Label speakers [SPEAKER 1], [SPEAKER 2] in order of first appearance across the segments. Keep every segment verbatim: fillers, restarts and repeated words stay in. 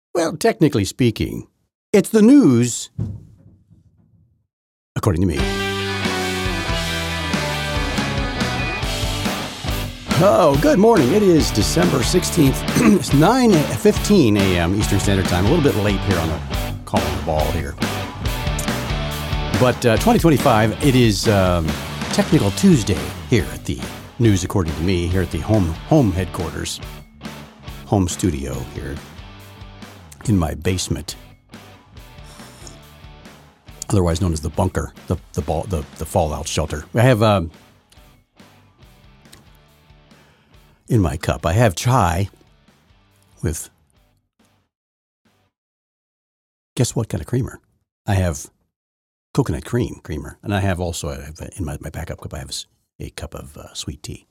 [SPEAKER 1] Well, technically speaking, it's the news, according to me. Oh, good morning. It is December sixteenth. It's nine fifteen a.m. Eastern Standard Time. A little bit late here on the calling the ball here. But uh, twenty twenty-five, it is um, Technical Tuesday here at the News According to Me, here at the home home headquarters, home studio here in my basement, otherwise known as the bunker, the the ball, the, the fallout shelter. I have um, in my cup, I have chai with, guess what kind of creamer? I have coconut cream creamer, and I have also I have, in my, my backup cup, I have a, a cup of uh, sweet tea,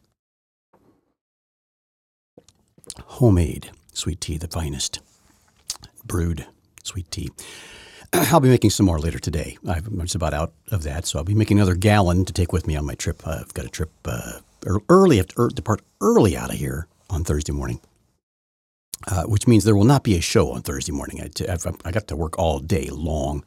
[SPEAKER 1] homemade sweet tea, the finest brewed sweet tea. I'll be making some more later today. I'm just about out of that, so I'll be making another gallon to take with me on my trip. Uh, I've got a trip uh, early, I have to depart early out of here on Thursday morning, uh, which means there will not be a show on Thursday morning. I, I've, I got to work all day long.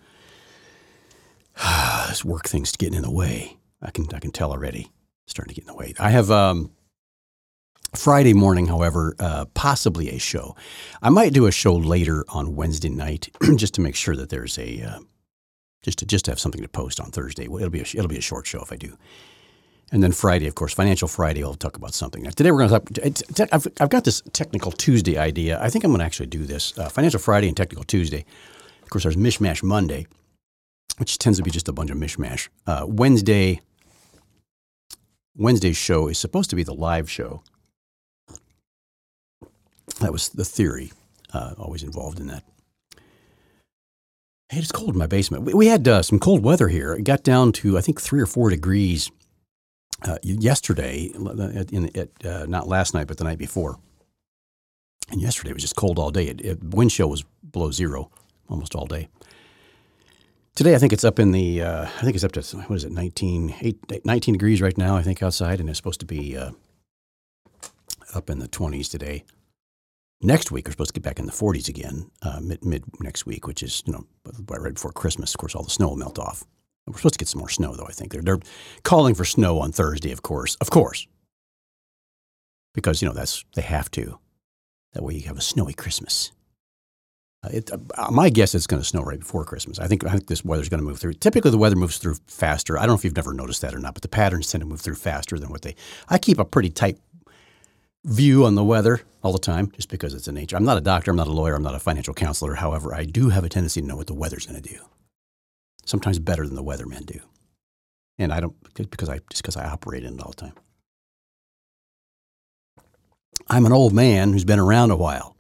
[SPEAKER 1] This work thing's getting in the way. I can I can tell already. It's starting to get in the way. I have um, Friday morning, however, uh, possibly a show. I might do a show later on Wednesday night, just to make sure that there's a uh, just to just to have something to post on Thursday. It'll be a, it'll be a short show if I do. And then Friday, of course, Financial Friday. I'll talk about something. Now, today we're going to talk. I've, I've got this Technical Tuesday idea. I think I'm going to actually do this uh, Financial Friday and Technical Tuesday. Of course, there's Mishmash Monday, which tends to be just a bunch of mishmash. Uh, Wednesday, Wednesday's show is supposed to be the live show. That was the theory, uh, always involved in that. Hey, it's cold in my basement. We, we had uh, some cold weather here. It got down to, I think, three or four degrees uh, yesterday, in, in, uh, not last night, but the night before. And yesterday it was just cold all day. It, it, wind chill was below zero almost all day. Today, I think it's up in the, uh, I think it's up to, what is it, nineteen, eight, nineteen degrees right now, I think, outside, and it's supposed to be uh, up in the twenties today. Next week, we're supposed to get back in the forties again, uh, mid, mid next week, which is, you know, right before Christmas. Of course, all the snow will melt off. We're supposed to get some more snow, though, I think. They're, they're calling for snow on Thursday, of course. Of course. Because, you know, that's, they have to. That way you have a snowy Christmas. Uh, it, uh, my guess is it's going to snow right before Christmas. I think I think this weather's going to move through. Typically, the weather moves through faster. I don't know if you've never noticed that or not, but the patterns tend to move through faster than what they. I keep a pretty tight view on the weather all the time, just because it's in nature. I'm not a doctor. I'm not a lawyer. I'm not a financial counselor. However, I do have a tendency to know what the weather's going to do. Sometimes better than the weathermen do, and I don't because I just because I operate in it all the time. I'm an old man who's been around a while.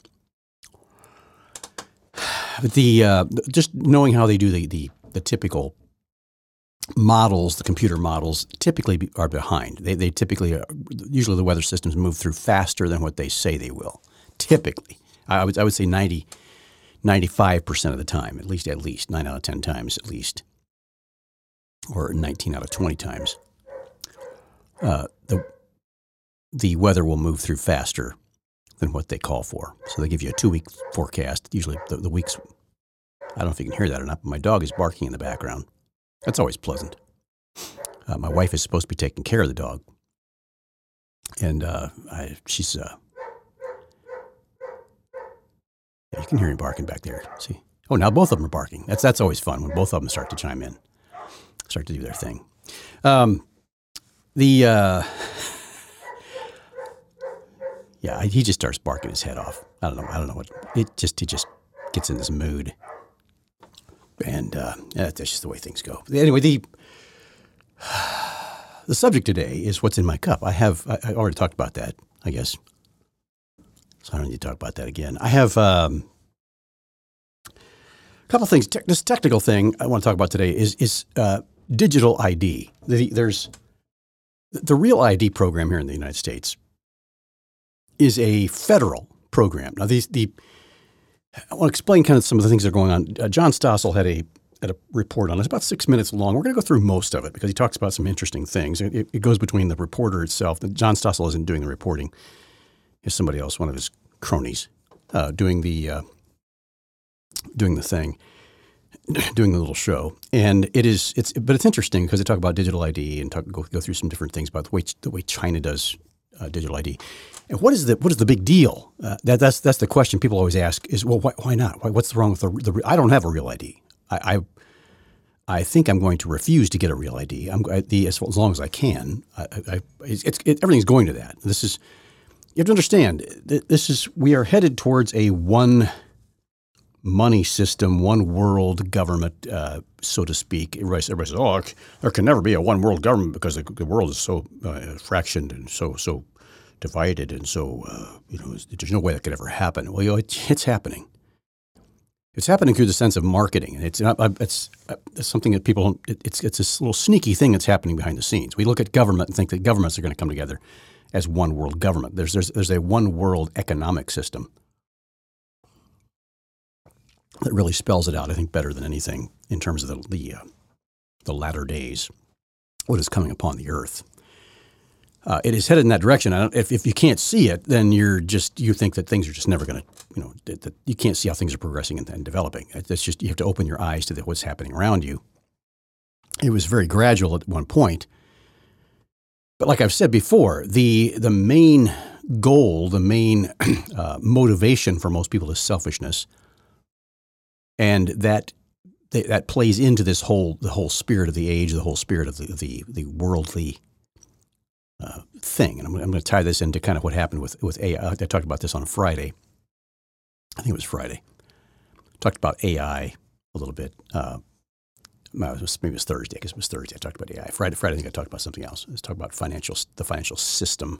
[SPEAKER 1] But the uh, just knowing how they do the, the, the typical models, the computer models, typically be, are behind. They they typically are, usually the weather systems move through faster than what they say they will. Typically, I would I would say ninety, ninety-five percent of the time, at least at least nine out of ten times at least, or nineteen out of twenty times, uh, the the weather will move through faster than what they call for. So they give you a two-week forecast. Usually the, the weeks, I don't know if you can hear that or not, but my dog is barking in the background. That's always pleasant. Uh, my wife is supposed to be taking care of the dog. And uh, I, she's, uh, yeah, you can hear him barking back there. See? Oh, now both of them are barking. That's that's always fun when both of them start to chime in, start to do their thing. Um, the... Uh, Yeah, he just starts barking his head off. I don't know. I don't know what it just. He just gets in this mood, and uh, that's just the way things go. Anyway, the the subject today is what's in my cup. I have. I, I already talked about that, I guess. So I don't need to talk about that again. I have um, a couple things. Te- this technical thing I want to talk about today is is uh, digital I D. The, there's the Real I D program here in the United States is a federal program. Now, these the I want to explain kind of some of the things that are going on. Uh, John Stossel had a had a report on it. It's about six minutes long. We're going to go through most of it because he talks about some interesting things. It, it goes between the reporter itself. John Stossel isn't doing the reporting. It's somebody else, one of his cronies, uh, doing the uh, doing the thing, doing the little show, and it is it's but it's interesting because they talk about digital I D and talk, go go through some different things about the way the way China does uh, digital I D. And what is the what is the big deal? Uh, that that's that's the question people always ask is, well, why, why not? Why, what's wrong with the, the I don't have a real I D. I, I I think I'm going to refuse to get a real I D. I'm I, the as, as long as I can. I, I, it's, it's it, everything's going to that. This is you have to understand. This is we are headed towards a one money system, one world government, uh, so to speak. Everybody, everybody says, "Oh, there can never be a one world government because the, the world is so uh, fractioned and so so divided and so uh, you know there's no way that could ever happen." Well, you know, it, it's happening. It's happening through the sense of marketing, and it's not. It's, it's something that people. It, it's it's this little sneaky thing that's happening behind the scenes. We look at government and think that governments are going to come together as one world government. There's there's there's a one world economic system that really spells it out. I think better than anything in terms of the the, uh, the latter days, what is coming upon the earth. Uh, it is headed in that direction. I don't, if if you can't see it, then you're just you think that things are just never going to, you know, that, that you can't see how things are progressing and, and developing. It's just you have to open your eyes to the, what's happening around you. It was very gradual at one point, but like I've said before, the the main goal, the main uh, motivation for most people is selfishness, and that that plays into this whole the whole spirit of the age, the whole spirit of the the, the worldly. Uh, thing. And I'm, I'm going to tie this into kind of what happened with, with A I. I talked about this on Friday. I think it was Friday. Talked about A I a little bit. Uh, maybe it was Thursday. I guess it was Thursday. I talked about A I. Friday, Friday I think I talked about something else. I was talking about financial, the financial system,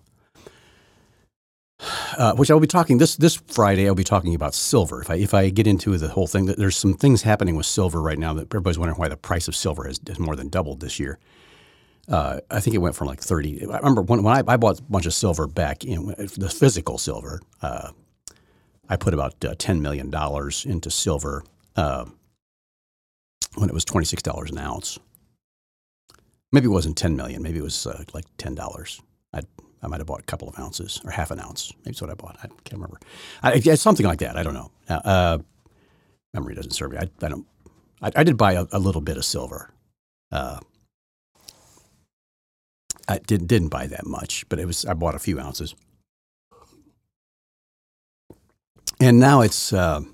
[SPEAKER 1] uh, which I will be talking this this Friday. I'll be talking about silver. If I if I get into the whole thing, there's some things happening with silver right now that everybody's wondering why the price of silver has, has more than doubled this year. Uh, I think it went from like thirty. I remember when, when I, I bought a bunch of silver back in the physical silver. Uh, I put about uh, ten million dollars into silver uh, when it was twenty-six dollars an ounce. Maybe it wasn't ten million dollars. Maybe it was uh, like ten dollars. I I might have bought a couple of ounces or half an ounce. Maybe that's what I bought. I can't remember. I, it's something like that. I don't know. Uh, memory doesn't serve me. I, I don't. I, I did buy a, a little bit of silver. Uh, I didn't didn't buy that much, but it was I bought a few ounces, and now it's uh,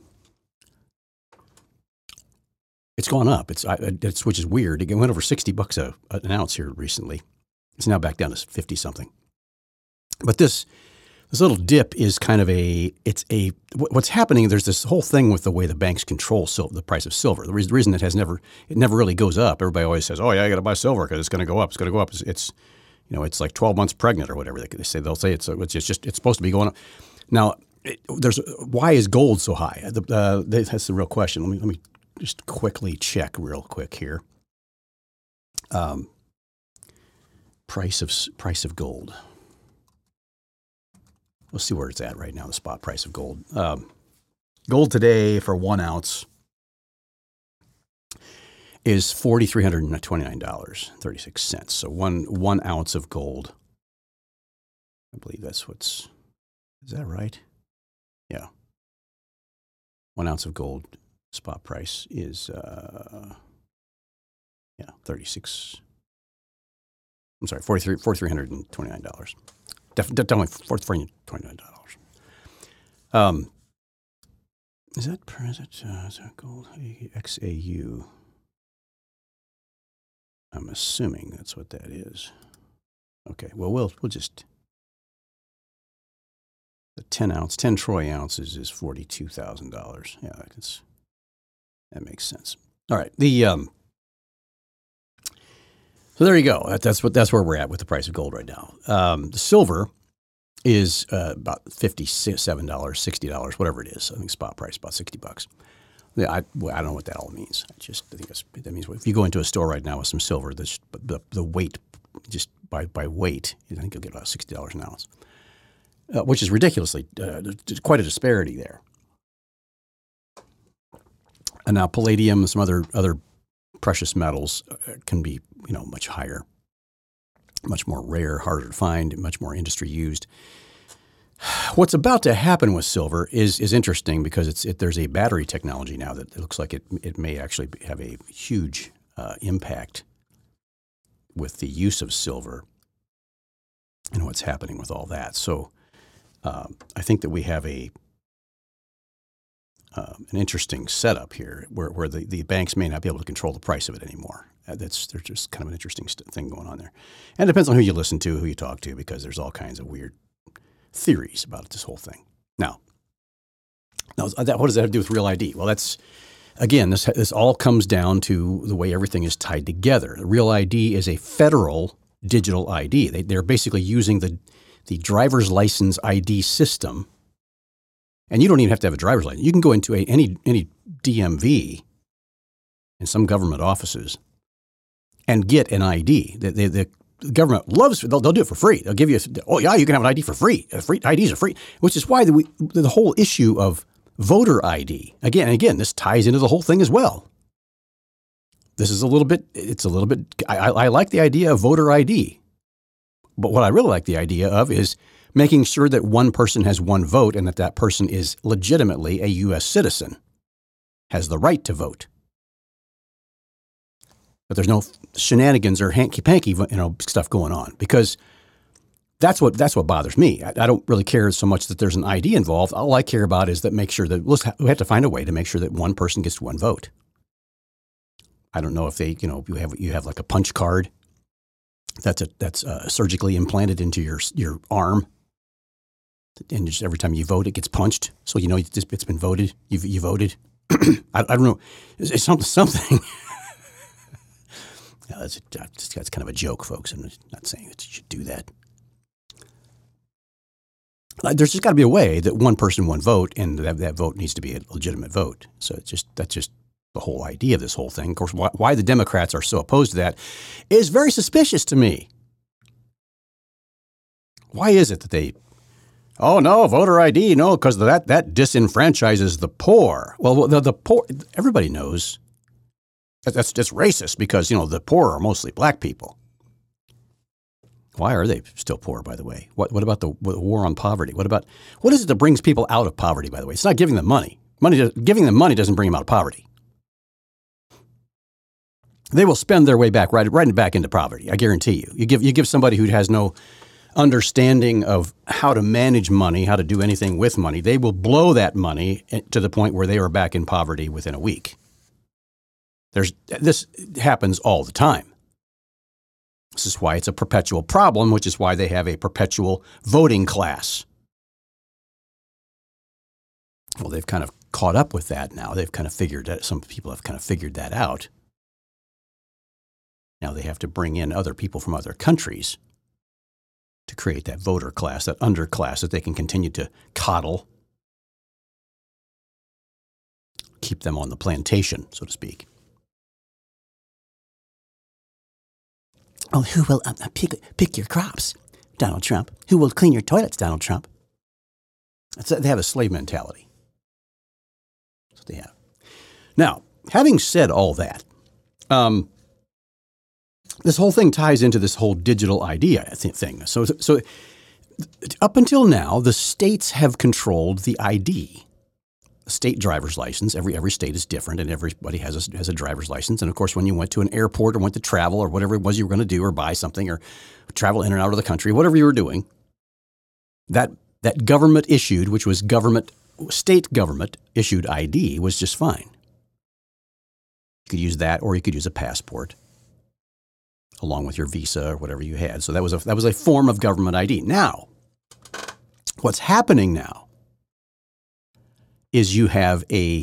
[SPEAKER 1] it's gone up. It's I, it's which is weird. It went over sixty bucks a, an ounce here recently. It's now back down to fifty something. But this this little dip is kind of a it's a what's happening. There's this whole thing with the way the banks control sil- the price of silver. The reason, the reason it has never it never really goes up. Everybody always says, "Oh yeah, I got to buy silver because it's going to go up. It's going to go up." It's, it's You know, it's like twelve months pregnant or whatever they say. They'll say it's it's just it's supposed to be going up. Now, it, there's why is gold so high? The, uh, that's the real question. Let me let me just quickly check real quick here. Um, price of price of gold. We'll see where it's at right now. The spot price of gold. Um, gold today for one ounce is four thousand three hundred twenty-nine dollars and thirty-six cents. So one one ounce of gold. I believe that's what's, is that right? Yeah. One ounce of gold spot price is, uh, yeah, thirty-six. I'm sorry, forty-three four thousand three hundred twenty-nine dollars. Def, definitely four thousand three hundred twenty-nine dollars. Um, is that, is that, uh, is that gold? X A U. I'm assuming that's what that is. Okay, well, we'll we'll just the ten ounce, ten troy ounces is forty-two thousand dollars. Yeah, that's that makes sense. All right, the um. So there you go. That, that's what that's where we're at with the price of gold right now. Um, the silver is uh, about fifty-seven dollars, sixty dollars, whatever it is. I think spot price about sixty bucks. Yeah, I, well, I don't know what that all means. I just I think that's, that means if you go into a store right now with some silver, that's the the weight just by by weight, I think you'll get about sixty dollars an ounce, uh, which is ridiculously uh, there's quite a disparity there. And now palladium and some other other precious metals can be you know much higher, much more rare, harder to find, much more industry used. What's about to happen with silver is is interesting because it's it, there's a battery technology now that it looks like it it may actually have a huge uh, impact with the use of silver and what's happening with all that. So um, I think that we have a uh, an interesting setup here where where the, the banks may not be able to control the price of it anymore. Uh, that's there's just kind of an interesting st- thing going on there, and it depends on who you listen to, who you talk to, because there's all kinds of weird theories about this whole thing. Now, now that, what does that have to do with Real I D? Well, that's, again, this this all comes down to the way everything is tied together. The Real I D is a federal digital I D. They, they're basically using the, the driver's license I D system. And you don't even have to have a driver's license. You can go into a, any, any D M V in some government offices and get an I D. The, the, the The government loves, they'll, they'll do it for free. They'll give you, oh yeah, you can have an I D for free. Uh, free I Ds are free, which is why the, we, the whole issue of voter I D, again and again, this ties into the whole thing as well. This is a little bit, it's a little bit, I, I like the idea of voter I D. But what I really like the idea of is making sure that one person has one vote and that that person is legitimately a U S citizen, has the right to vote. But there's no shenanigans or hanky-panky, you know, stuff going on, because that's what that's what bothers me. I, I don't really care so much that there's an I D involved. All I care about is that make sure that let's ha- we have to find a way to make sure that one person gets one vote. I don't know if they, you know, you have you have like a punch card that's a, that's uh, surgically implanted into your your arm, and just every time you vote, it gets punched, so you know it's, it's been voted. You you voted. I, I don't know. It's, it's something something. Yeah, that's, a, that's kind of a joke, folks. I'm not saying that you should do that. There's just got to be a way that one person, one vote, and that, that vote needs to be a legitimate vote. So it's just that's just the whole idea of this whole thing. Of course, why, why the Democrats are so opposed to that is very suspicious to me. Why is it that they, oh no, voter I D, no, because that that disenfranchises the poor. Well, the, the poor, everybody knows. That's just racist because, you know, the poor are mostly black people. Why are they still poor, by the way? What what about the, the war on poverty? What about, what is it that brings people out of poverty, by the way? It's not giving them money. Money, giving them money doesn't bring them out of poverty. They will spend their way back, right, right back into poverty. I guarantee you. You give you give somebody who has no understanding of how to manage money, how to do anything with money, they will blow that money to the point where they are back in poverty within a week. There's, this happens all the time. This is why it's a perpetual problem, which is why they have a perpetual voting class. Well, they've kind of caught up with that now. They've kind of figured that, some people have kind of figured that out. Now they have to bring in other people from other countries to create that voter class, that underclass that they can continue to coddle, keep them on the plantation, so to speak. Oh, who will uh, pick, pick your crops, Donald Trump? Who will clean your toilets, Donald Trump? That's, they have a slave mentality. That's what they have. Now, having said all that, um, this whole thing ties into this whole digital I D thing. So, so up until now, the states have controlled the I D. State driver's license. Every every state is different, and everybody has a, has a driver's license. And of course, when you went to an airport or went to travel or whatever it was you were going to do, or buy something, or travel in and out of the country, whatever you were doing, that that government issued, which was government state government issued I D, was just fine. You could use that, or you could use a passport along with your visa or whatever you had. So that was a that was a form of government I D. Now, what's happening now is you have a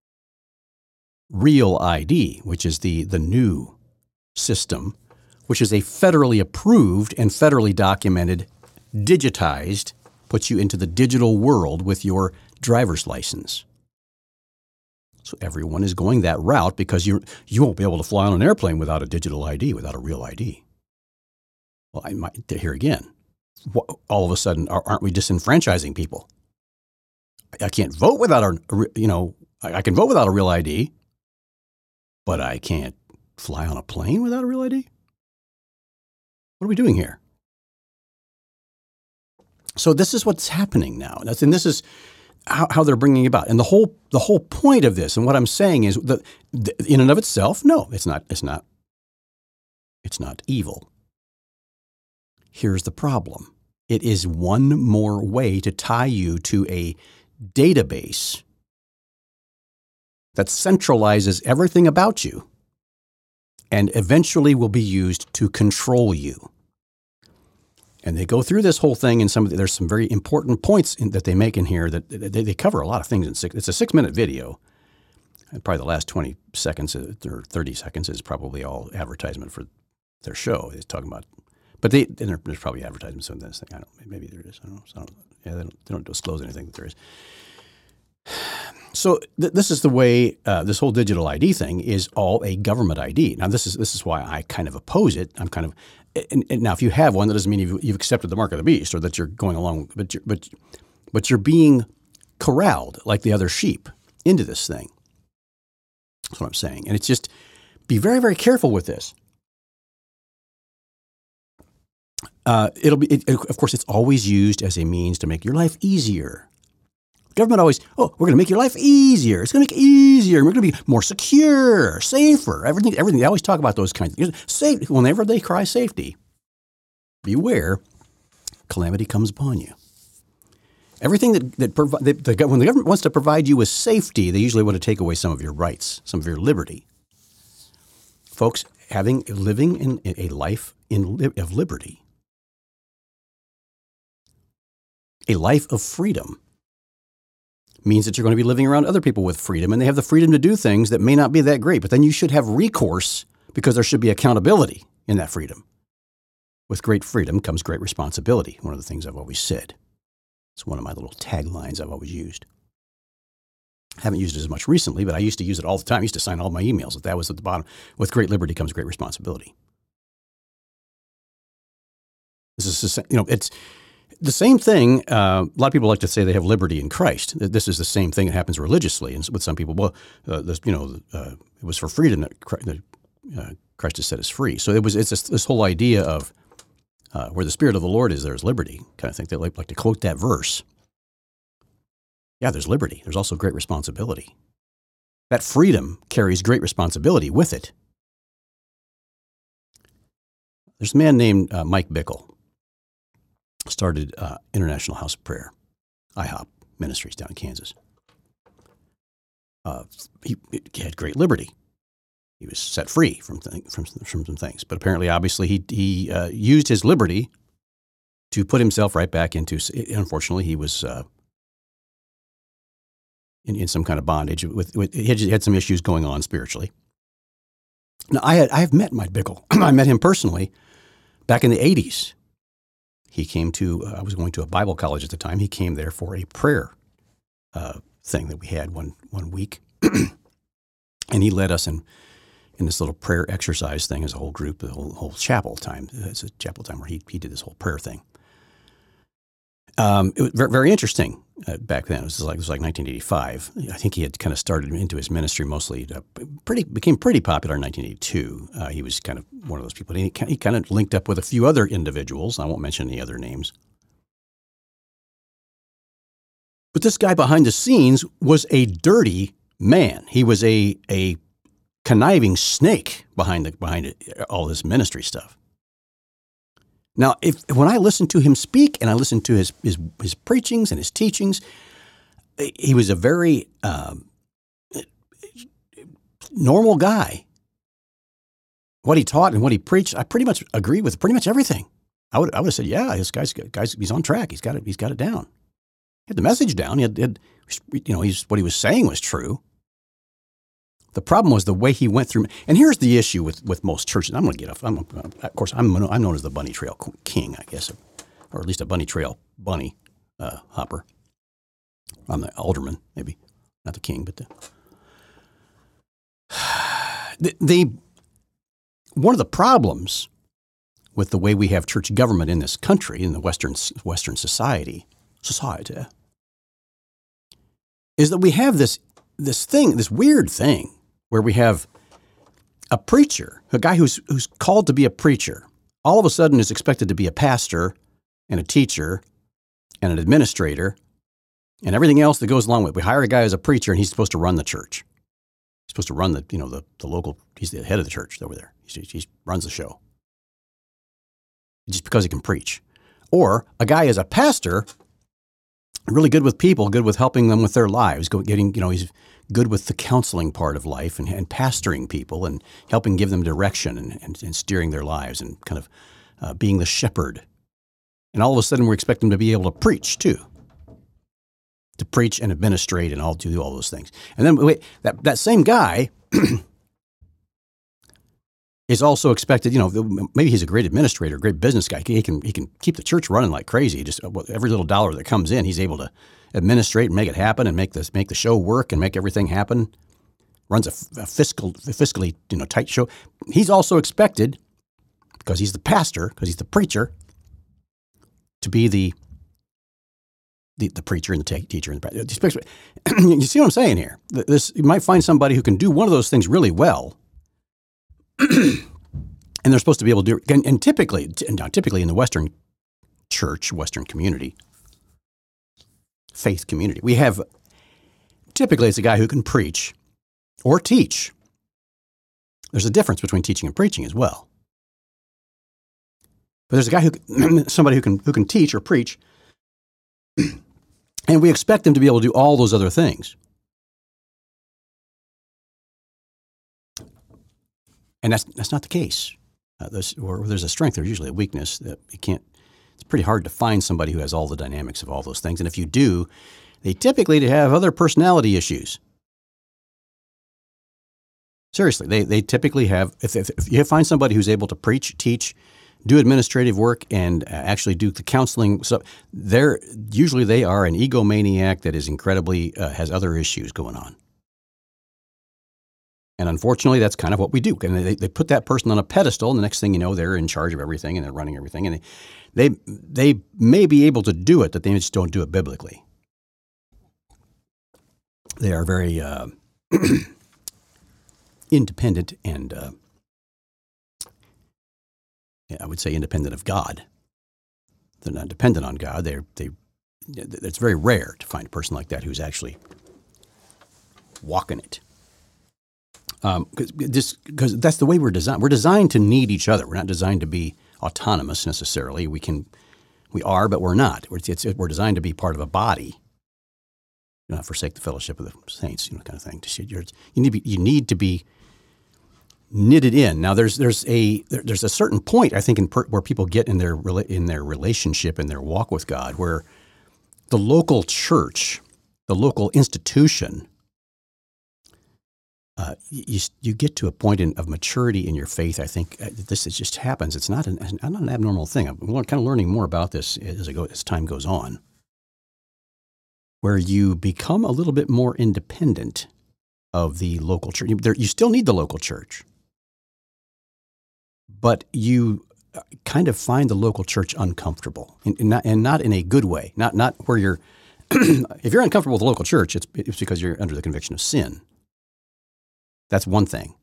[SPEAKER 1] Real I D, which is the, the new system, which is a federally approved and federally documented, digitized, puts you into the digital world with your driver's license. So everyone is going that route because you you won't be able to fly on an airplane without a digital I D, without a Real I D. Well, I might here again. All of a sudden, aren't we disenfranchising people? I can't vote without a, you know, I can vote without a Real I D, but I can't fly on a plane without a Real I D? What are we doing here? So this is what's happening now. That's, and this is how, how they're bringing it about. And the whole the whole point of this, and what I'm saying is that in and of itself, no, it's not. It's not. It's not evil. Here's the problem. It is one more way to tie you to a database that centralizes everything about you and eventually will be used to control you. And they go through this whole thing, and some of the, there's some very important points in, that they make in here that they, they cover a lot of things in six. It's a six-minute video, and probably the last twenty seconds or thirty seconds is probably all advertisement for their show. They're talking about, but they there's probably advertisements on this thing. I don't. Maybe there is. I don't know. So I don't, yeah, they don't, they don't disclose anything that there is. So th- this is the way uh, this whole digital I D thing is all a government I D. Now this is this is why I kind of oppose it. I'm kind of and, and now if you have one, that doesn't mean you've, you've accepted the mark of the beast or that you're going along, but you're, but but you're being corralled like the other sheep into this thing. That's what I'm saying, and it's just be very very careful with this. Uh, it'll be it, of course it's always used as a means to make your life easier. Government always, oh, we're going to make your life easier. It's going to make it easier. We're going to be more secure, safer. Everything, everything. They always talk about those kinds of things. Safe, whenever they cry safety, beware, calamity comes upon you. Everything that, that provi- the, the, when the government wants to provide you with safety, they usually want to take away some of your rights, some of your liberty. Folks, having living in a life in of liberty, a life of freedom, means that you're going to be living around other people with freedom, and they have the freedom to do things that may not be that great. But then you should have recourse because there should be accountability in that freedom. With great freedom comes great responsibility, one of the things I've always said. It's one of my little taglines I've always used. I haven't used it as much recently, but I used to use it all the time. I used to sign all my emails. That was at the bottom. With great liberty comes great responsibility. This is, you know, it's the same thing. Uh, a lot of people like to say they have liberty in Christ. This is the same thing that happens religiously, and with some people, well, uh, this, you know, uh, it was for freedom that Christ, that, uh, Christ has set us free. So it was. It's this, this whole idea of uh, where the Spirit of the Lord is, there is liberty. Kind of think they like, like to quote that verse. Yeah, there's liberty. There's also great responsibility. That freedom carries great responsibility with it. There's a man named uh, Mike Bickle. Started uh, International House of Prayer, I HOP Ministries down in Kansas. Uh, he, he had great liberty. He was set free from th- from from some things, but apparently, obviously, he he uh, used his liberty to put himself right back into. Unfortunately, he was uh, in, in some kind of bondage. With, with he had, he had some issues going on spiritually. Now, I had I have met Mike Bickle. I met him personally back in the eighties. He came to, uh, I was going to a Bible college at the time. He came there for a prayer uh, thing that we had one one week. And he led us in, in this little prayer exercise thing as a whole group, the whole, whole chapel time. It's a chapel time where he, he did this whole prayer thing. Um, it was very, very interesting uh, back then. It was like it was like nineteen eighty-five. I think he had kind of started into his ministry mostly. To, pretty became pretty popular in nineteen eighty-two. Uh, he was kind of one of those people. He, he kind of linked up with a few other individuals. I won't mention any other names. But this guy behind the scenes was a dirty man. He was a a conniving snake behind the behind it, all this ministry stuff. Now, if when I listened to him speak and I listened to his his, his preachings and his teachings, he was a very um, normal guy. What he taught and what he preached, I pretty much agree with pretty much everything. I would I would have said, yeah, this guy's guys he's on track. He's got it. He's got it down. He had the message down. He had, had you know, he's what he was saying was true. The problem was the way he went through. And here's the issue with, with most churches. I'm going to get off. I'm, of course, I'm, I'm known as the bunny trail king, I guess, or at least a bunny trail bunny uh, hopper. I'm the alderman, maybe. Not the king, but the, the, the one of the problems with the way we have church government in this country, in the Western Western society, society, is that we have this this thing, this weird thing, where we have a preacher, a guy who's who's called to be a preacher, all of a sudden is expected to be a pastor and a teacher and an administrator and everything else that goes along with it. We hire a guy as a preacher, and he's supposed to run the church. He's supposed to run the, you know, the, the local, he's the head of the church over there. He he runs the show. Just because he can preach. Or a guy is a pastor, really good with people, good with helping them with their lives, getting, you know, he's good with the counseling part of life and, and pastoring people and helping give them direction and, and, and steering their lives and kind of uh, being the shepherd. And all of a sudden we expect them to be able to preach too. To preach and administrate and all to do all those things. And then wait, that, that same guy is also expected, you know, maybe he's a great administrator, great business guy. He can he can keep the church running like crazy. Just every little dollar that comes in, he's able to administrate and make it happen and make this make the show work and make everything happen. Runs a, a fiscal a fiscally you know tight show. He's also expected, because he's the pastor, because he's the preacher, to be the the, the preacher and the t- teacher and the you see what I'm saying here? This you might find somebody who can do one of those things really well. And they're supposed to be able to do it. And, and typically, typically in the Western church, Western community, faith community, we have, typically it's a guy who can preach or teach. There's a difference between teaching and preaching as well. But there's a guy who, somebody who can, who can teach or preach, and we expect them to be able to do all those other things. And that's that's not the case. Uh, there's, or there's a strength, there's usually a weakness that you can't. It's pretty hard to find somebody who has all the dynamics of all those things. And if you do, they typically have other personality issues. Seriously, they they typically have. If, if, if you find somebody who's able to preach, teach, do administrative work, and uh, actually do the counseling, so they're usually they are an egomaniac that is incredibly uh, has other issues going on. And unfortunately, that's kind of what we do. And they, they put that person on a pedestal, and the next thing you know, they're in charge of everything, and they're running everything. And they they, they may be able to do it, but they just don't do it biblically. They are very uh, independent and, uh, I would say, independent of God. They're not dependent on God. They're, they. It's very rare to find a person like that who's actually walking it. Um, because because that's the way we're designed. We're designed to need each other. We're not designed to be autonomous necessarily. We can, we are, but we're not. We're, it's, we're designed to be part of a body. Do not forsake the fellowship of the saints, you know, kind of thing. You need to be, you need to be knitted in. Now, there's there's a there, there's a certain point I think in per, where people get in their in their relationship in their walk with God, where the local church, the local institution. Uh, you you get to a point in, of maturity in your faith. I think uh, this is just happens. It's not an not an abnormal thing. I'm kind of learning more about this as I go as time goes on, where you become a little bit more independent of the local church. You, there, you still need the local church, but you kind of find the local church uncomfortable, and, and, not, and not in a good way. Not not where you're. If you're uncomfortable with the local church, it's it's because you're under the conviction of sin. That's one thing.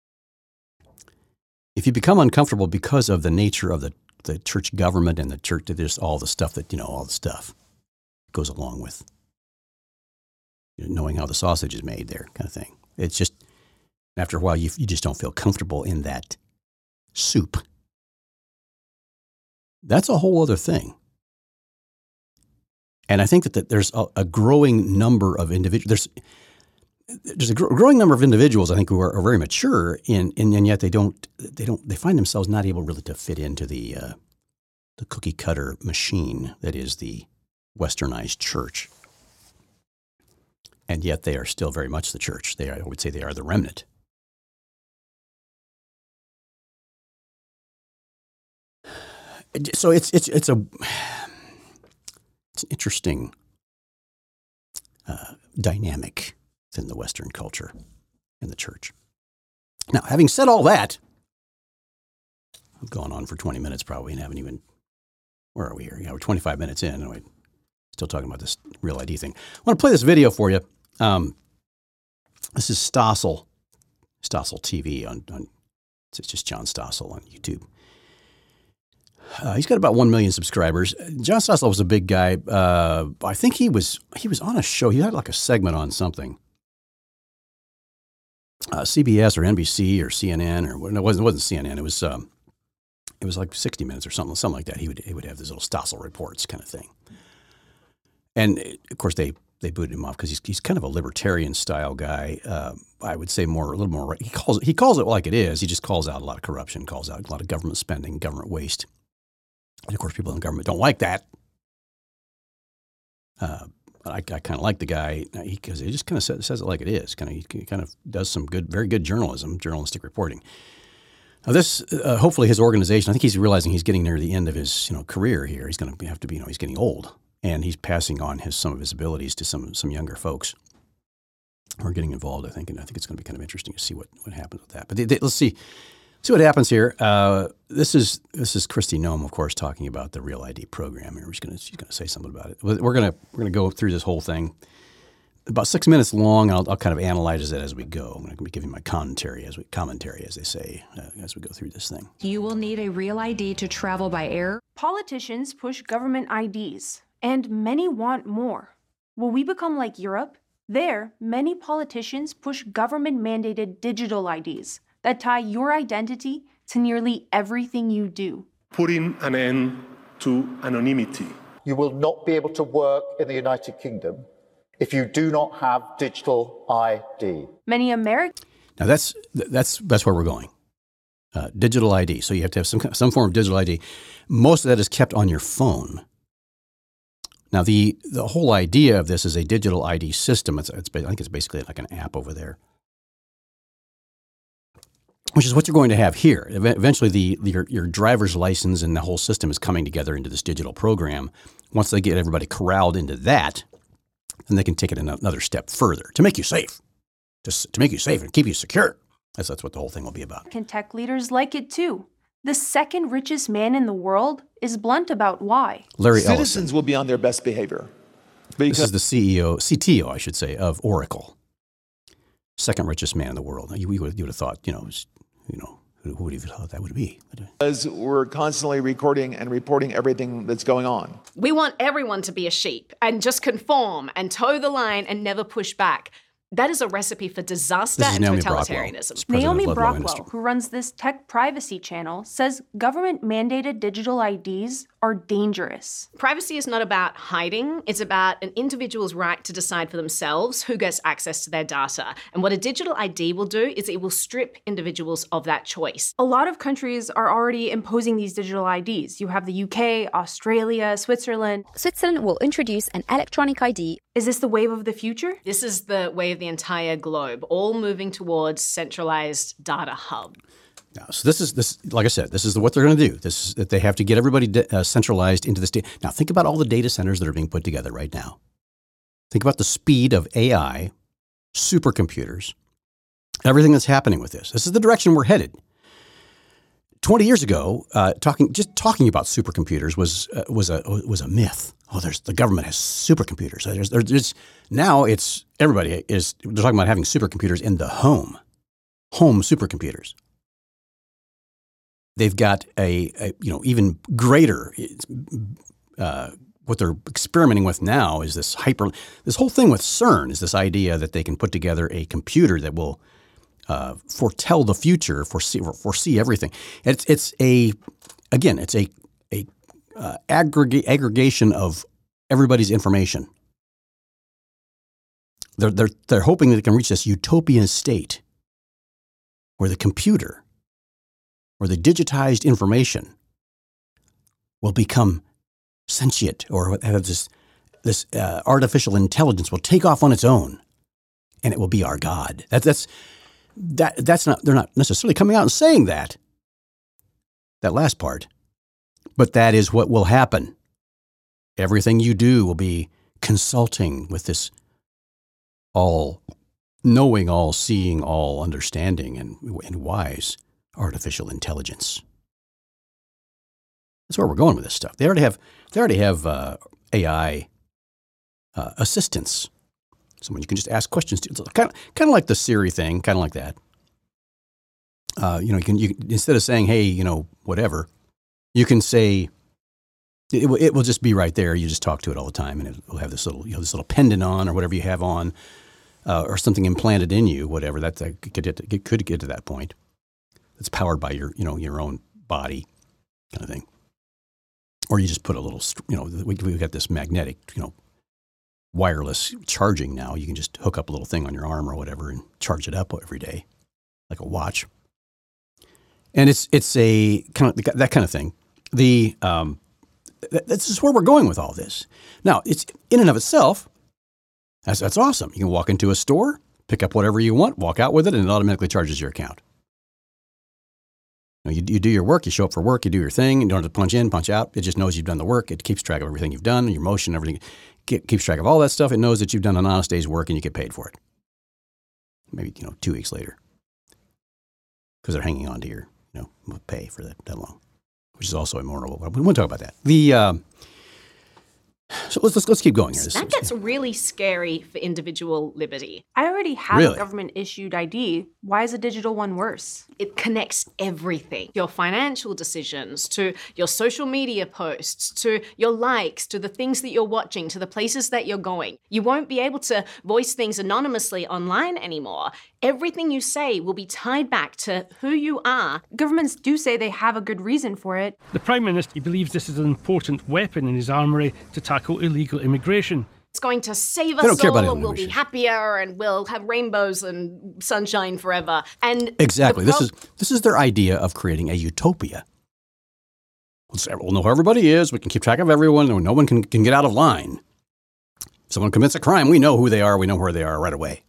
[SPEAKER 1] If you become uncomfortable because of the nature of the, the church government and the church, there's all the stuff that, you know, all the stuff goes along with, you know, knowing how the sausage is made there, kind of thing. It's just, after a while, you, you just don't feel comfortable in that soup. That's a whole other thing. And I think that, that there's a, a growing number of individuals. There's There's a gr- growing number of individuals, I think, who are, are very mature, in, in, and yet they don't, they don't, they find themselves not able really to fit into the, uh, the cookie cutter machine that is the westernized church, and yet they are still very much the church. They are, I would say, they are the remnant. So it's it's it's a it's an interesting uh, dynamic in the Western culture and the church. Now, having said all that, I've gone on for twenty minutes probably and haven't even, where are we here? Yeah, we're twenty-five minutes in and we're still talking about this Real I D thing. I want to play this video for you. Um, this is Stossel, Stossel T V on, on, it's just John Stossel on YouTube. Uh, he's got about one million subscribers. John Stossel was a big guy. Uh, I think he was he was on a show. He had like a segment on something. Uh, C B S or N B C or C N N or no, it wasn't, it wasn't C N N. It was um, it was like sixty minutes or something, something like that. He would he would have these little Stossel reports kind of thing. And of course, they they booted him off because he's he's kind of a libertarian style guy. Uh, I would say more a little more. He calls he calls it like it is. He just calls out a lot of corruption, calls out a lot of government spending, government waste. And of course, people in government don't like that. Uh, I, I kind of like the guy because he, he just kind of says, says it like it is. Kind of he kind of does some good, very good journalism, journalistic reporting. Now, this uh, hopefully his organization. I think he's realizing he's getting near the end of his you know career here. He's going to have to be you know he's getting old, and he's passing on his some of his abilities to some some younger folks who are getting involved. I think, and I think it's going to be kind of interesting to see what, what happens with that. But they, they, let's see. See what happens here. Uh, this is this is Kristi Noem, of course, talking about the Real I D program. Here, she's going to she's going to say something about it. We're going to we're going to go through this whole thing, about six minutes long. I'll, I'll kind of analyze it as we go. I'm going to be giving my commentary as we commentary, as they say, uh, as we go through this thing.
[SPEAKER 2] You will need a Real I D to travel by air.
[SPEAKER 3] Politicians push government I Ds, and many want more. Will we become like Europe? There, many politicians push government-mandated digital I Ds that tie your identity to nearly everything you do.
[SPEAKER 4] Putting an end to anonymity.
[SPEAKER 5] You will not be able to work in the United Kingdom if you do not have digital I D.
[SPEAKER 3] Many Americans.
[SPEAKER 1] Now that's that's that's where we're going. Uh, digital I D. So you have to have some some form of digital I D. Most of that is kept on your phone. Now the the whole idea of this is a digital I D system. It's, it's I think it's basically like an app over there, which is what you're going to have here. Eventually, the, the your, your driver's license and the whole system is coming together into this digital program. Once they get everybody corralled into that, then they can take it another step further to make you safe, to, to make you safe and keep you secure. That's, that's what the whole thing will be about.
[SPEAKER 3] Tech leaders like it too. The second richest man in the world is blunt about why.
[SPEAKER 1] Larry Ellison.
[SPEAKER 6] Citizens will be on their best behavior.
[SPEAKER 1] This is the C E O, C T O, I should say, of Oracle. Second richest man in the world. You, you, would, you would have thought, you know, was, you know, who, who would have thought that would be?
[SPEAKER 6] Because we're constantly recording and reporting everything that's going on.
[SPEAKER 7] We want everyone to be a sheep and just conform and toe the line and never push back. That is a recipe for disaster and
[SPEAKER 1] Naomi
[SPEAKER 7] totalitarianism.
[SPEAKER 3] Naomi Brockwell, who runs this tech privacy channel, says government-mandated digital I Ds are dangerous.
[SPEAKER 7] Privacy is not about hiding. It's about an individual's right to decide for themselves who gets access to their data. And what a digital I D will do is it will strip individuals of that choice.
[SPEAKER 3] A lot of countries are already imposing these digital I Ds. You have the U K, Australia, Switzerland.
[SPEAKER 8] Switzerland will introduce an electronic I D.
[SPEAKER 3] Is this the wave of the future?
[SPEAKER 7] This is the wave of the entire globe, all moving towards centralized data hub.
[SPEAKER 1] Now, so this is this, like I said, this is what they're going to do. This is that they have to get everybody de- uh, centralized into this data. Now, think about all the data centers that are being put together right now. Think about the speed of A I, supercomputers, everything that's happening with this. This is the direction we're headed. Twenty years ago, uh, talking just talking about supercomputers was uh, was a was a myth. Oh, there's the government has supercomputers. There's, there's now it's everybody is they're talking about having supercomputers in the home, home supercomputers. They've got a, a you know even greater. Uh, what they're experimenting with now is this hyper. This whole thing with CERN is this idea that they can put together a computer that will uh, foretell the future, foresee foresee everything. It's it's a again it's a a uh, aggregate aggregation of everybody's information. They're they're they're hoping that they can reach this utopian state where the computer or the digitized information will become sentient, or have this this uh, artificial intelligence will take off on its own, and it will be our God. That's that's that that's not. They're not necessarily coming out and saying that. That last part, but that is what will happen. Everything you do will be consulting with this all-knowing, all-seeing, all-understanding, and and wise artificial intelligence. That's where we're going with this stuff. They already have they already have uh, A I uh, assistants. Someone you can just ask questions to. It's kind of kind of like the Siri thing, kind of like that. Uh, you know, you can you instead of saying, "Hey, you know, whatever," You can say, it, will- it will just be right there. You just talk to it all the time, and it will have this little, you know, this little pendant on or whatever you have on, uh, or something implanted in you, whatever. That, that could, get to, could get to that point. It's powered by your, you know, your own body kind of thing. Or you just put a little, you know, we, we've got this magnetic, you know, wireless charging now. You can just hook up a little thing on your arm or whatever and charge it up every day, like a watch. And it's it's a kind of that kind of thing. The um, th- this is where we're going with all this. Now, it's in and of itself, that's that's awesome. You can walk into a store, pick up whatever you want, walk out with it, and it automatically charges your account. You, know, you, you do your work, you show up for work, you do your thing, you don't have to punch in, punch out. It just knows you've done the work. It keeps track of everything you've done, your motion, everything. It keeps track of all that stuff. It knows that you've done an honest day's work and you get paid for it. Maybe, you know, two weeks later. Because they're hanging on to your, you know, pay for that, that long, which is also immoral. We won't talk about that. The um, so let's, let's let's keep going here. This
[SPEAKER 7] That
[SPEAKER 1] is-
[SPEAKER 7] gets really scary for individual liberty.
[SPEAKER 3] I already have
[SPEAKER 1] Really?
[SPEAKER 3] a government-issued I D. Why is a digital one worse?
[SPEAKER 7] It connects everything, your financial decisions to your social media posts, to your likes, to the things that you're watching, to the places that you're going. You won't be able to voice things anonymously online anymore. Everything you say will be tied back to who you are.
[SPEAKER 3] Governments do say they have a good reason for it.
[SPEAKER 9] The Prime Minister believes this is an important weapon in his armoury to tackle illegal immigration.
[SPEAKER 7] It's going to save
[SPEAKER 1] They don't
[SPEAKER 7] us
[SPEAKER 1] care
[SPEAKER 7] all,
[SPEAKER 1] about
[SPEAKER 7] and we'll be
[SPEAKER 1] immigration.
[SPEAKER 7] happier, and we'll have rainbows and sunshine forever. And
[SPEAKER 1] Exactly.
[SPEAKER 7] the
[SPEAKER 1] This is this is their idea of creating a utopia. We'll, say, we'll know who everybody is. We can keep track of everyone, and no one can, can get out of line. If someone commits a crime, we know who they are. We know where they are right away.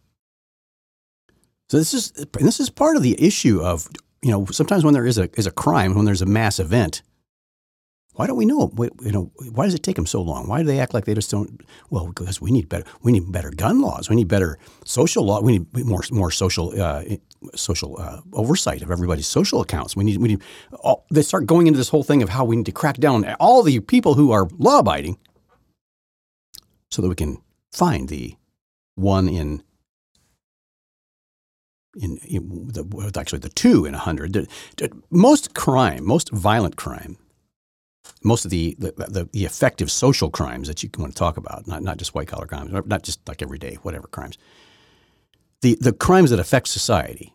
[SPEAKER 1] So this is and this is part of the issue of, you know, sometimes when there is a is a crime, when there's a mass event, why don't we know? Wait, you know, why does it take them so long? Why do they act like they just don't? Well, because we need better. We need better gun laws. We need better social law. We need more more social uh, social uh, oversight of everybody's social accounts. We need we need. All, they start going into this whole thing of how we need to crack down on all the people who are law abiding, so that we can find the one in. In, in the, actually the two in a hundred. Most crime, most violent crime. Most of the, the, the, the effective social crimes that you want to talk about, not, not just white-collar crimes, not just like everyday, whatever crimes, the, the crimes that affect society,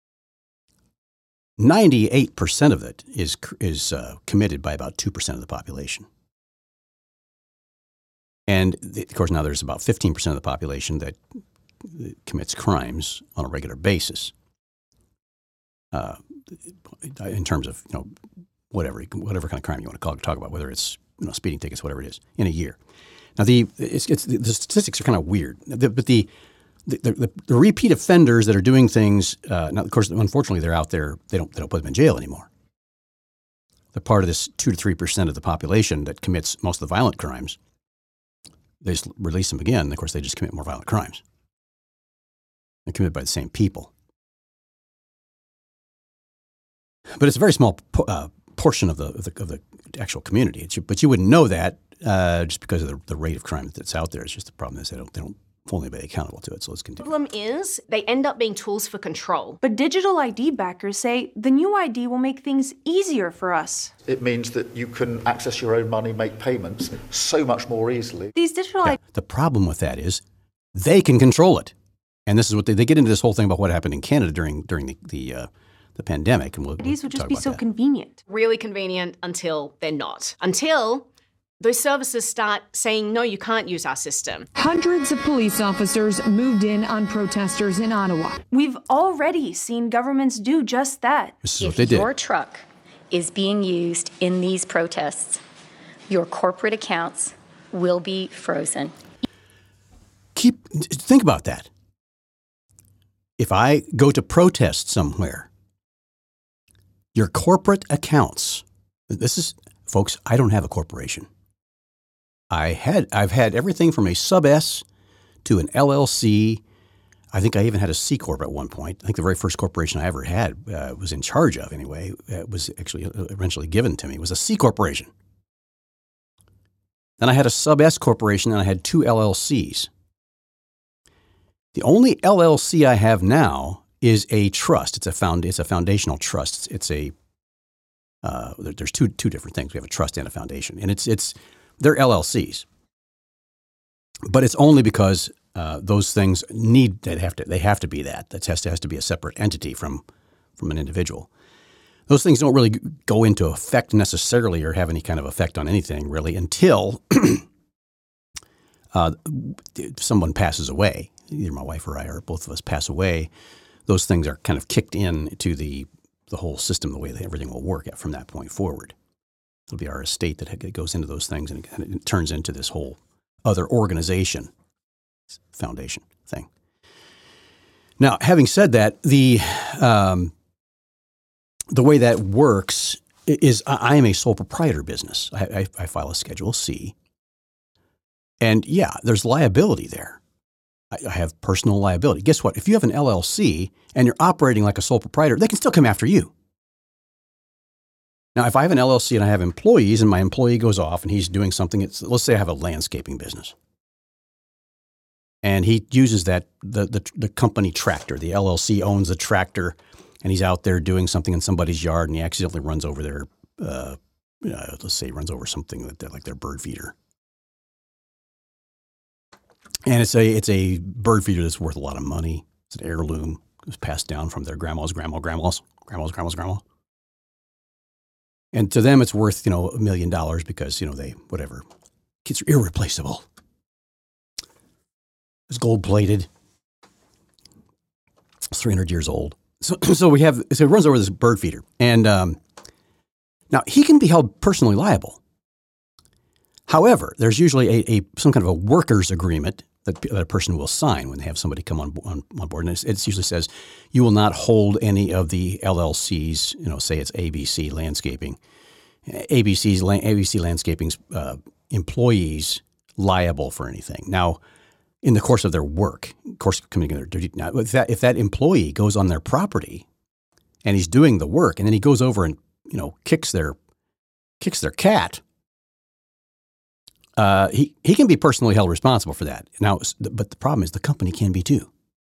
[SPEAKER 1] ninety-eight percent of it is, is uh, committed by about two percent of the population. And, the, of course, now there's about fifteen percent of the population that commits crimes on a regular basis uh, in terms of, you know, whatever whatever kind of crime you want to call, talk about, whether it's, you know, speeding tickets, whatever it is, in a year. Now, the it's, it's the statistics are kind of weird, the, but the the, the the repeat offenders that are doing things, uh, now, of course, unfortunately, they're out there. They don't they don't put them in jail anymore. They're part of this two to three percent of the population that commits most of the violent crimes. They just release them again. And of course, they just commit more violent crimes. They're committed by the same people. But it's a very small po- uh, portion of the, of the of the actual community. It's, but you wouldn't know that uh, just because of the, the rate of crime that's out there. It's just the problem is they don't they don't hold anybody accountable to it. So let's
[SPEAKER 7] The
[SPEAKER 1] continue.
[SPEAKER 7] problem is they end up being tools for control.
[SPEAKER 3] But digital I D backers say the new I D will make things easier for us.
[SPEAKER 5] It means that you can access your own money, make payments so much more easily.
[SPEAKER 3] These digital
[SPEAKER 1] Yeah, the problem with that is they can control it, and this is what they, they get into this whole thing about what happened in Canada during during the the, uh, the pandemic, and we'll,
[SPEAKER 3] I Ds
[SPEAKER 1] we'll
[SPEAKER 3] would just
[SPEAKER 1] talk
[SPEAKER 3] be
[SPEAKER 1] about
[SPEAKER 3] so
[SPEAKER 1] that.
[SPEAKER 3] convenient.
[SPEAKER 7] Really convenient until they're not. Until those services start saying, no, you can't use our system.
[SPEAKER 10] Hundreds of police officers moved in on protesters in Ottawa.
[SPEAKER 3] We've already seen governments do just that.
[SPEAKER 1] This is what
[SPEAKER 11] If
[SPEAKER 1] they did.
[SPEAKER 11] your truck is being used in these protests, your corporate accounts will be frozen.
[SPEAKER 1] Keep think about that. If I go to protest somewhere, your corporate accounts. This is, folks, I don't have a corporation. I had I've had everything from a sub S to an L L C. I think I even had a C corp at one point. I think the very first corporation I ever had uh, was in charge of anyway. It was actually eventually given to me. It was a C corporation. Then I had a sub S corporation, and I had two L L Cs. The only L L C I have now is a trust. It's a found. It's a foundational trust. It's, it's a Uh, there, there's two two different things. We have a trust and a foundation, and it's it's they're L L Cs, but it's only because uh, those things need they have to they have to be that that has to has to be a separate entity from from an individual. Those things don't really go into effect necessarily or have any kind of effect on anything really until uh, someone passes away. Either my wife or I or both of us pass away. Those things are kind of kicked in to the the whole system, the way that everything will work from that point forward. It'll be our estate that goes into those things, and it, it turns into this whole other organization, foundation thing. Now, having said that, the um, the way that works is I, I am a sole proprietor business. I, I, I file a Schedule C, and yeah, there's liability there. I, I have personal liability. Guess what? If you have an L L C and you're operating like a sole proprietor, they can still come after you. Now, if I have an L L C and I have employees and my employee goes off and he's doing something, it's, let's say I have a landscaping business and he uses that, the, the, the company tractor, the L L C owns the tractor and he's out there doing something in somebody's yard and he accidentally runs over their, uh, uh, let's say he runs over something that like their bird feeder. And it's a, it's a bird feeder that's worth a lot of money. It's an heirloom. It was passed down from their grandma's, grandma, grandma's, grandma's, grandma's, grandma. And to them, it's worth, you know, a million dollars because, you know, they, whatever. Kids are irreplaceable. It's gold plated. It's three hundred years old. So, so we have, so it runs over this bird feeder. And um, now he can be held personally liable. However, there's usually a, a some kind of a workers agreement that, that a person will sign when they have somebody come on, on, on board. And it usually says you will not hold any of the L L Cs, you know, say it's A B C Landscaping, A B C's, A B C Landscaping's uh, employees liable for anything. Now, in the course of their work, of course, coming in their duty. Now, if that, if that employee goes on their property and he's doing the work and then he goes over and, you know, kicks their, kicks their cat, Uh, he, he can be personally held responsible for that. Now, but the problem is the company can be too.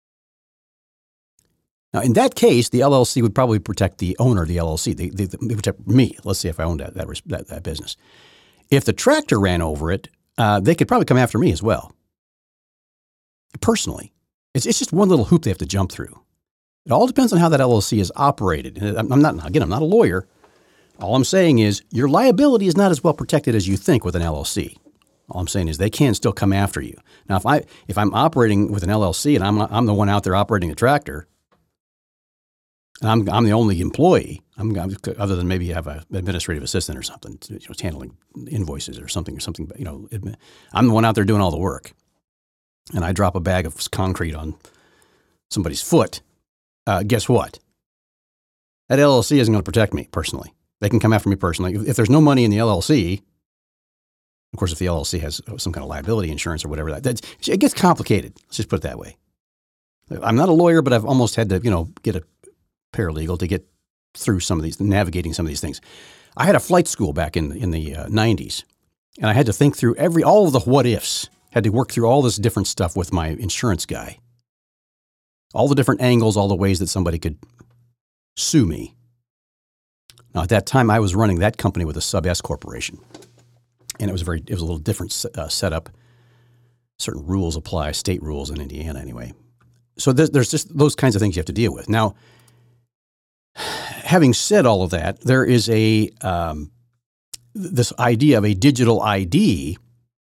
[SPEAKER 1] Now, in that case, the L L C would probably protect the owner of the L L C. They, they, they protect me. Let's say if I owned that, that, that, that business. If the tractor ran over it, uh, they could probably come after me as well. Personally. It's, it's just one little hoop they have to jump through. It all depends on how that L L C is operated. And I'm not, again, I'm not a lawyer. All I'm saying is your liability is not as well protected as you think with an L L C. All I'm saying is they can still come after you. Now, if I if I'm operating with an L L C and I'm I'm the one out there operating the tractor, and I'm I'm the only employee, I'm, I'm other than maybe have an administrative assistant or something, you know, handling invoices or something or something. You know, I'm the one out there doing all the work, and I drop a bag of concrete on somebody's foot. Uh, guess what? That L L C isn't going to protect me personally. They can come after me personally if, if there's no money in the L L C. Of course, if the L L C has some kind of liability insurance or whatever, that that's, it gets complicated. Let's just put it that way. I'm not a lawyer, but I've almost had to, you know, get a paralegal to get through some of these, navigating some of these things. I had a flight school back in in the uh, nineties, and I had to think through every all of the what ifs. Had to work through all this different stuff with my insurance guy. All the different angles, all the ways that somebody could sue me. Now, at that time, I was running that company with a sub S corporation. And it was very, it was a little different uh, setup. Certain rules apply, state rules in Indiana anyway. So there's, there's just those kinds of things you have to deal with. Now, having said all of that, there is a, um, this idea of a digital I D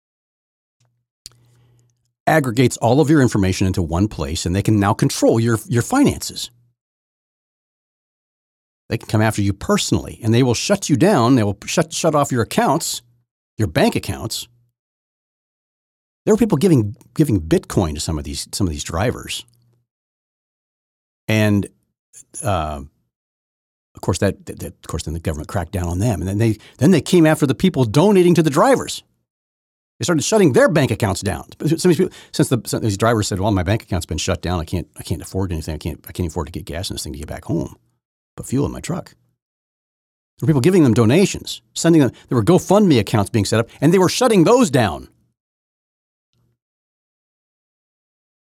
[SPEAKER 1] aggregates all of your information into one place and they can now control your, your finances. They can come after you personally and they will shut you down. They will shut, shut off your accounts. Your bank accounts. There were people giving giving Bitcoin to some of these some of these drivers, and uh, of course that, that, that of course then the government cracked down on them, and then they then they came after the people donating to the drivers. They started shutting their bank accounts down. Some of these, people, since the some of these drivers said, "Well, my bank account's been shut down. I can't I can't afford anything. I can't I can't afford to get gas in this thing to get back home, put fuel in my truck." There were people giving them donations, sending them. There were GoFundMe accounts being set up, and they were shutting those down.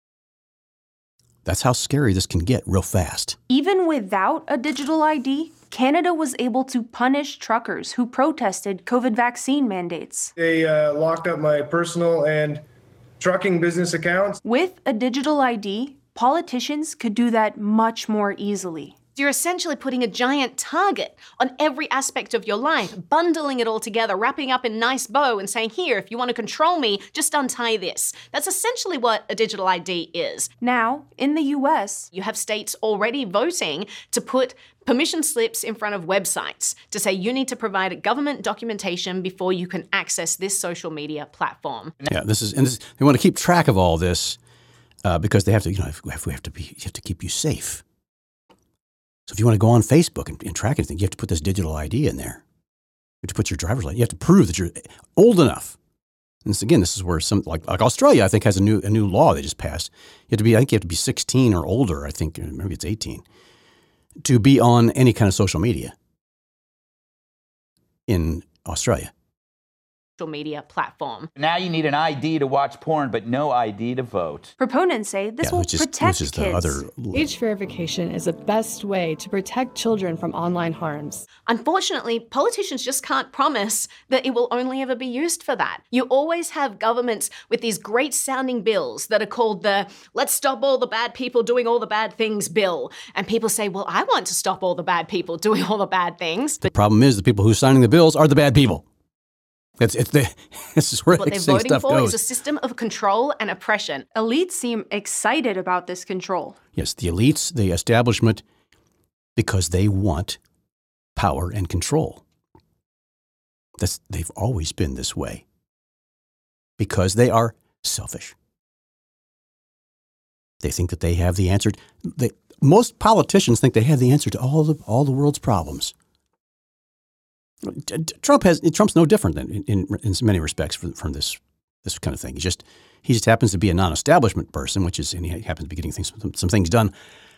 [SPEAKER 1] That's how scary this can get real fast.
[SPEAKER 3] Even without a digital I D, Canada was able to punish truckers who protested COVID vaccine mandates.
[SPEAKER 12] They uh, locked up my personal and trucking business accounts.
[SPEAKER 3] With a digital I D, politicians could do that much more easily.
[SPEAKER 7] You're essentially putting a giant target on every aspect of your life, bundling it all together, wrapping up in a nice bow and saying, here, if you want to control me, just untie this. That's essentially what a digital I D is.
[SPEAKER 3] Now, in the U S,
[SPEAKER 7] you have states already voting to put permission slips in front of websites to say you need to provide government documentation before you can access this social media platform.
[SPEAKER 1] Yeah, this is, and this, they want to keep track of all this uh, because they have to, you know, we have, we have to be, you have to keep you safe. So if you want to go on Facebook and, and track anything, you have to put this digital I D in there. You have to put your driver's license. You have to prove that you're old enough. And this, again, this is where some, like, like Australia, I think, has a new a new law they just passed. You have to be, I think you have to be sixteen or older, I think, maybe it's eighteen, to be on any kind of social media in Australia.
[SPEAKER 7] Social media platform.
[SPEAKER 13] Now you need an I D to watch porn, but no I D to vote.
[SPEAKER 3] Proponents say this
[SPEAKER 1] yeah,
[SPEAKER 3] will
[SPEAKER 1] is,
[SPEAKER 3] protect
[SPEAKER 1] is
[SPEAKER 3] kids.
[SPEAKER 1] Other...
[SPEAKER 14] Age verification is the best way to protect children from online harms.
[SPEAKER 7] Unfortunately, politicians just can't promise that it will only ever be used for that. You always have governments with these great sounding bills that are called the let's stop all the bad people doing all the bad things bill. And people say, well, I want to stop all the bad people doing all the bad things.
[SPEAKER 1] The problem is the people who are signing the bills are the bad people. It's, it's the, this is where
[SPEAKER 7] what they're
[SPEAKER 1] voting
[SPEAKER 7] voting for
[SPEAKER 1] goes.
[SPEAKER 7] is a system of control and oppression.
[SPEAKER 3] Elites seem excited about this control.
[SPEAKER 1] Yes, the elites, the establishment, because they want power and control. That's, they've always been this way. Because they are selfish. They think that they have the answer. They, most politicians think they have the answer to all the all the world's problems. Trump has Trump's no different than in, in, in many respects from, from this this kind of thing. He just he just happens to be a non-establishment person, which is and he happens to be getting things some, some things done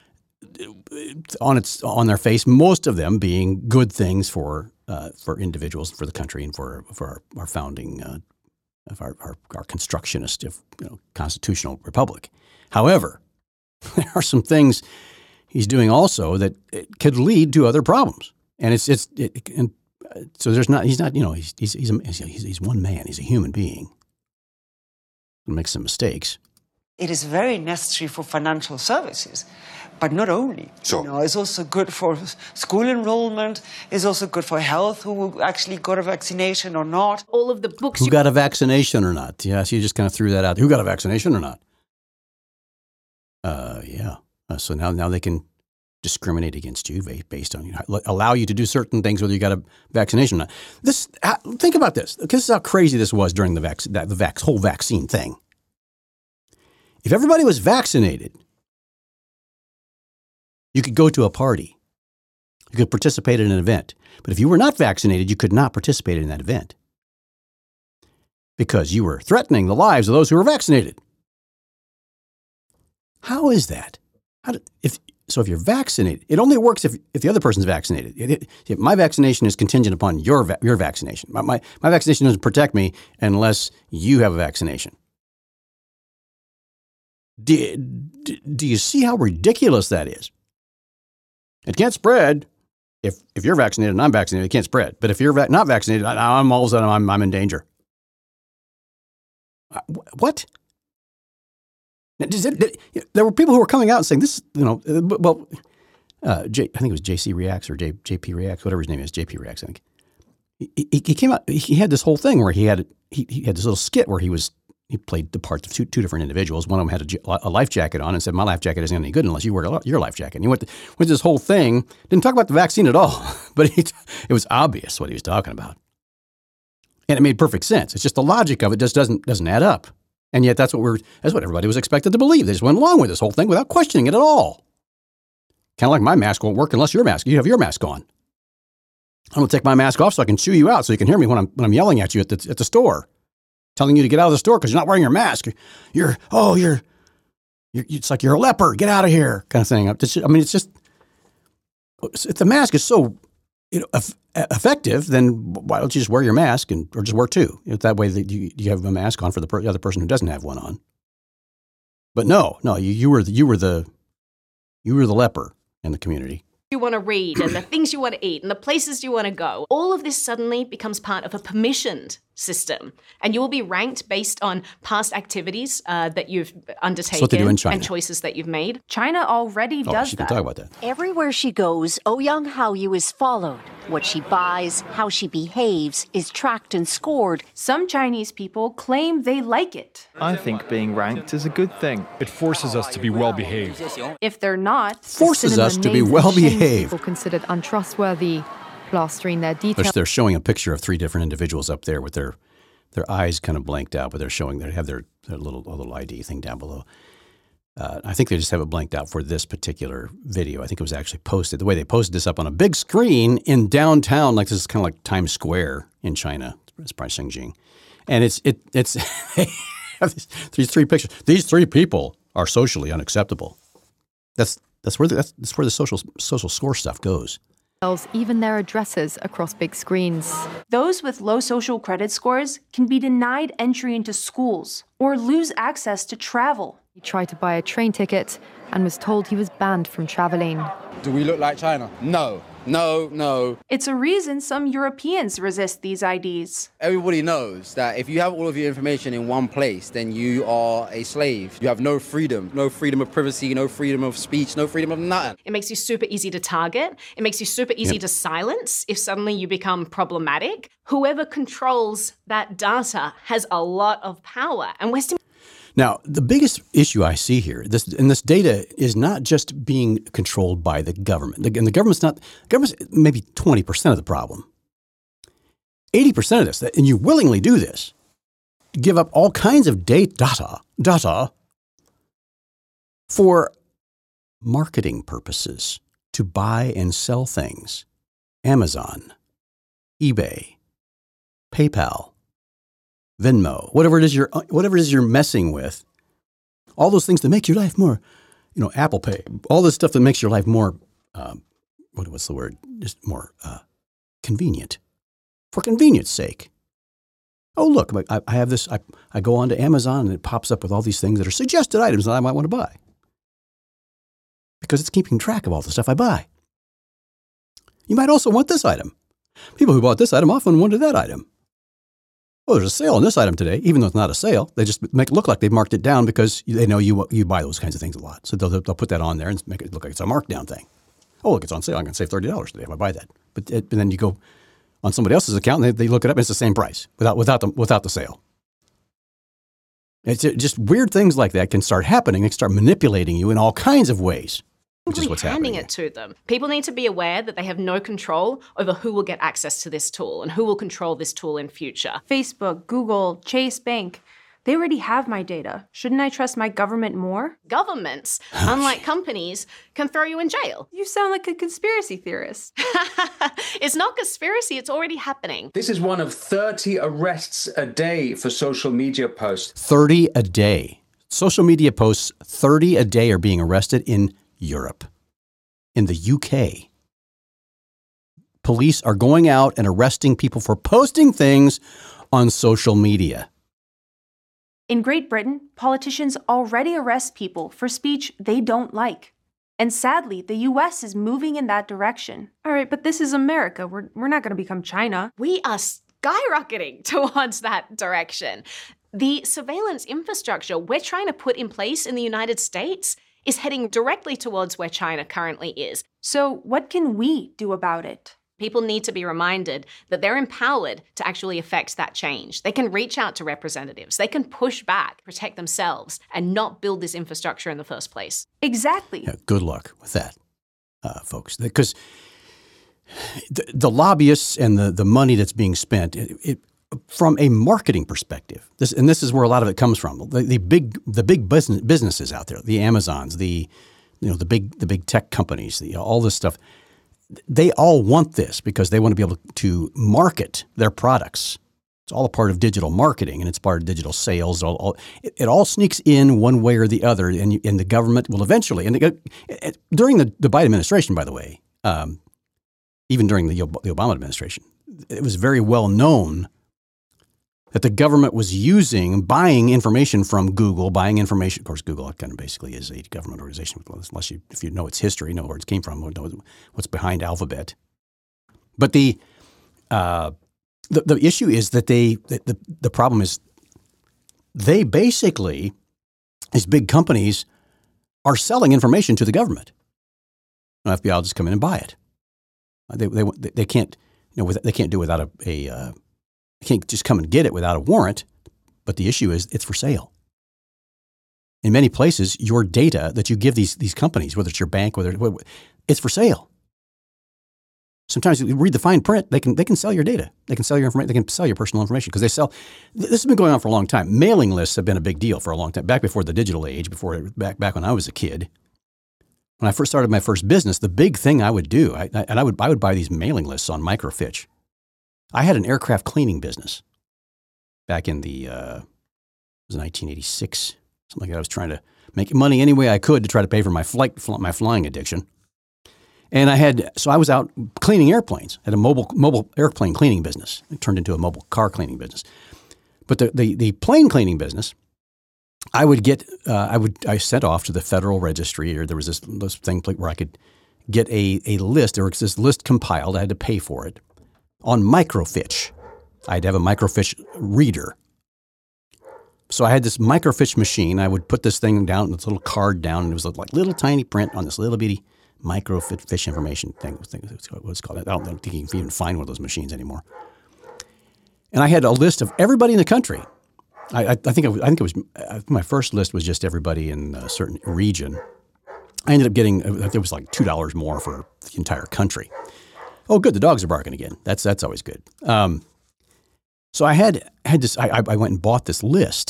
[SPEAKER 1] on its on their face. Most of them being good things for uh, for individuals, for the country, and for for our, our founding uh, of our, our our constructionist, if, you know, constitutional republic. However, there are some things he's doing also that it could lead to other problems, and it's it's it, and. So there's not, he's not, you know, he's, he's, he's, a, he's, he's one man. He's a human being. He makes some mistakes.
[SPEAKER 15] It is very necessary for financial services, but not only. So. You know, it's also good for school enrollment. It's also good for health, who actually got a vaccination or not.
[SPEAKER 7] All of the books.
[SPEAKER 1] Who got a vaccination or not? Yes, you just kind of threw that out. Who got a vaccination or not? Uh, yeah. Uh, so now, now they can discriminate against you based on, you know, allow you to do certain things whether you got a vaccination or not. This, think about this, because this is how crazy this was during the, vac- the vac- whole vaccine thing. If everybody was vaccinated, you could go to a party. You could participate in an event. But if you were not vaccinated, you could not participate in that event because you were threatening the lives of those who were vaccinated. How is that? How do, if So if you're vaccinated, it only works if, if the other person's vaccinated. It, it, if my vaccination is contingent upon your va- your vaccination. My, my my vaccination doesn't protect me unless you have a vaccination. Do, do, do you see how ridiculous that is? It can't spread. If if you're vaccinated and I'm vaccinated, it can't spread. But if you're va- not vaccinated, I, I'm all of a sudden I'm, I'm in danger. What? Does it, did, there were people who were coming out and saying this, you know, well, uh, J, I think it was J C Reacts or J, JP Reacts, whatever his name is, J P Reacts, I think. He, he, he came out, he had this whole thing where he had, he, he had this little skit where he was, he played the parts of two, two different individuals. One of them had a, a life jacket on and said, my life jacket isn't any good unless you wear your life jacket. And he went, to, went to this whole thing, didn't talk about the vaccine at all, but he, it was obvious what he was talking about. And it made perfect sense. It's just the logic of it just doesn't, doesn't add up. And yet that's what we're that's what everybody was expected to believe. They just went along with this whole thing without questioning it at all. Kind of like my mask won't work unless your mask. You have your mask on. I'm gonna take my mask off so I can chew you out, so you can hear me when I'm when I'm yelling at you at the at the store, telling you to get out of the store because you're not wearing your mask. You're, you're oh you're, you're it's like you're a leper. Get out of here, kind of thing. I mean, it's just if the mask is so, you know, effective, then why don't you just wear your mask and or just wear two? That way that you, you have a mask on for the, per, the other person who doesn't have one on. But no, no, you, you were the, you were the you were the leper in the community.
[SPEAKER 7] you want to read and the things you want to eat and the places you want to go. All of this suddenly becomes part of a permissioned system. And you will be ranked based on past activities uh, that you've undertaken.
[SPEAKER 1] That's what they do in China.
[SPEAKER 7] And choices that you've made.
[SPEAKER 3] China already
[SPEAKER 1] oh,
[SPEAKER 3] does
[SPEAKER 1] she
[SPEAKER 3] that.
[SPEAKER 1] can talk about that.
[SPEAKER 16] Everywhere she goes, Ouyang Haoyu is followed. What she buys, how she behaves, is tracked and scored.
[SPEAKER 3] Some Chinese people claim they like it.
[SPEAKER 6] I think being ranked is a good thing.
[SPEAKER 17] It forces us to be well behaved.
[SPEAKER 3] If they're not,
[SPEAKER 1] forces us to be well behaved.
[SPEAKER 14] People considered untrustworthy, plastering their details.
[SPEAKER 1] They're showing a picture of three different individuals up there with their their eyes kind of blanked out, but they're showing they have their, their little a little I D thing down below. Uh, I think they just have it blanked out for this particular video. I think it was actually posted. The way they posted this up on a big screen in downtown, like this is kind of like Times Square in China. It's probably Xinjiang. And it's, it, it's these, these three pictures. These three people are socially unacceptable. That's, that's, where, the, that's, that's where the social, social score stuff goes.
[SPEAKER 14] Even their addresses across big screens.
[SPEAKER 3] Those with low social credit scores can be denied entry into schools or lose access to travel.
[SPEAKER 14] He tried to buy a train ticket and was told he was banned from traveling.
[SPEAKER 18] Do we look like China? No, no, no.
[SPEAKER 3] It's a reason some Europeans resist these I Ds.
[SPEAKER 18] Everybody knows that if you have all of your information in one place, then you are a slave. You have no freedom, no freedom of privacy, no freedom of speech, no freedom of nothing.
[SPEAKER 7] It makes you super easy to target. It makes you super easy
[SPEAKER 1] yep.
[SPEAKER 7] to silence if suddenly you become problematic. Whoever controls that data has a lot of power. And we're still
[SPEAKER 1] Now, the biggest issue I see here, this and this data is not just being controlled by the government. And the government's not, the government's maybe twenty percent of the problem. eighty percent of this, and you willingly do this, give up all kinds of data, data for marketing purposes to buy and sell things. Amazon, eBay, PayPal, Venmo, whatever it is you're, whatever it is you're messing with, all those things that make your life more, you know, Apple Pay, all this stuff that makes your life more, um, what, what's the word? Just more uh, convenient, for convenience sake. Oh, look, I, I have this, I, I go onto Amazon and it pops up with all these things that are suggested items that I might want to buy because it's keeping track of all the stuff I buy. You might also want this item. People who bought this item often wanted that item. Oh, there's a sale on this item today, even though it's not a sale. They just make it look like they've marked it down because they know you you buy those kinds of things a lot. So they'll, they'll put that on there and make it look like it's a markdown thing. Oh, look, it's on sale. I'm going to save thirty dollars today if I buy that. But, it, and then you go on somebody else's account and they, they look it up and it's the same price without, without, the, without the sale. It's just weird things like that can start happening and start manipulating you in all kinds of ways. Which is what's
[SPEAKER 7] handing
[SPEAKER 1] happening.
[SPEAKER 7] it to them. People need to be aware that they have no control over who will get access to this tool and who will control this tool in future.
[SPEAKER 3] Facebook, Google, Chase Bank, they already have my data. Shouldn't I trust my government more?
[SPEAKER 7] Governments, unlike companies, can throw you in jail.
[SPEAKER 3] You sound like a conspiracy theorist.
[SPEAKER 7] It's not conspiracy, it's already happening.
[SPEAKER 19] This is one of thirty arrests a day for social media posts.
[SPEAKER 1] thirty a day. Social media posts, thirty a day are being arrested in Europe. In the U K, police are going out and arresting people for posting things on social media.
[SPEAKER 3] In Great Britain, politicians already arrest people for speech they don't like. And sadly, the U S is moving in that direction. All right, but this is America. We're, we're not going to become China.
[SPEAKER 7] We are skyrocketing towards that direction. The surveillance infrastructure we're trying to put in place in the United States is heading directly towards where China currently is.
[SPEAKER 3] So what can we do about it?
[SPEAKER 7] People need to be reminded that they're empowered to actually affect that change. They can reach out to representatives. They can push back, protect themselves, and not build this infrastructure in the first place.
[SPEAKER 3] Exactly.
[SPEAKER 1] Yeah, good luck with that, uh, folks. Because the, the lobbyists and the, the money that's being spent, it, it from a marketing perspective, this and this is where a lot of it comes from. The, the big the big business, businesses out there, the Amazons, the you know the big the big tech companies, the, all this stuff, they all want this because they want to be able to market their products. It's all a part of digital marketing and it's part of digital sales. All, all, it, it all sneaks in one way or the other, and, you, and the government will eventually. And it, it, during the, the Biden administration, by the way, um, even during the, the Obama administration, it was very well known that the government was using, buying information from Google, buying information. Of course, Google kind of basically is a government organization, unless you, if you know its history, know where it came from, know what's behind Alphabet. But the uh, the, the issue is that they the, the the problem is they basically, these big companies, are selling information to the government. The F B I will just come in and buy it. They they they can't you know they can't do it without a, a uh, they can't just come and get it without a warrant. But the issue is it's for sale. In many places, your data that you give these these companies, whether it's your bank, whether it's for sale. Sometimes you read the fine print, they can they can sell your data. They can sell your information. They can sell your personal information because they sell. This has been going on for a long time. Mailing lists have been a big deal for a long time. Back before the digital age, before back back when I was a kid, when I first started my first business, the big thing I would do, I, I, and I would I would buy these mailing lists on microfiche. I had an aircraft cleaning business back in the uh, it was nineteen eighty-six, something like that. I was trying to make money any way I could to try to pay for my flight my flying addiction. And I had, so I was out cleaning airplanes, had a mobile mobile airplane cleaning business. It turned into a mobile car cleaning business. But the, the, the plane cleaning business, I would get, uh, I would, I sent off to the Federal Registry, or there was this, this thing where I could get a, a list, there was this list compiled, I had to pay for it, on microfiche. I'd have a microfiche reader. So I had this microfiche machine. I would put this thing down, this little card down, and it was like little tiny print on this little bitty microfiche information thing. What it's called. I don't think you can even find one of those machines anymore. And I had a list of everybody in the country. I, I, I think it was, I think it was I think my first list was just everybody in a certain region. I ended up getting it was like two dollars more for the entire country. Oh, good, the dogs are barking again. That's that's always good. Um, so I had had this. I, I went and bought this list,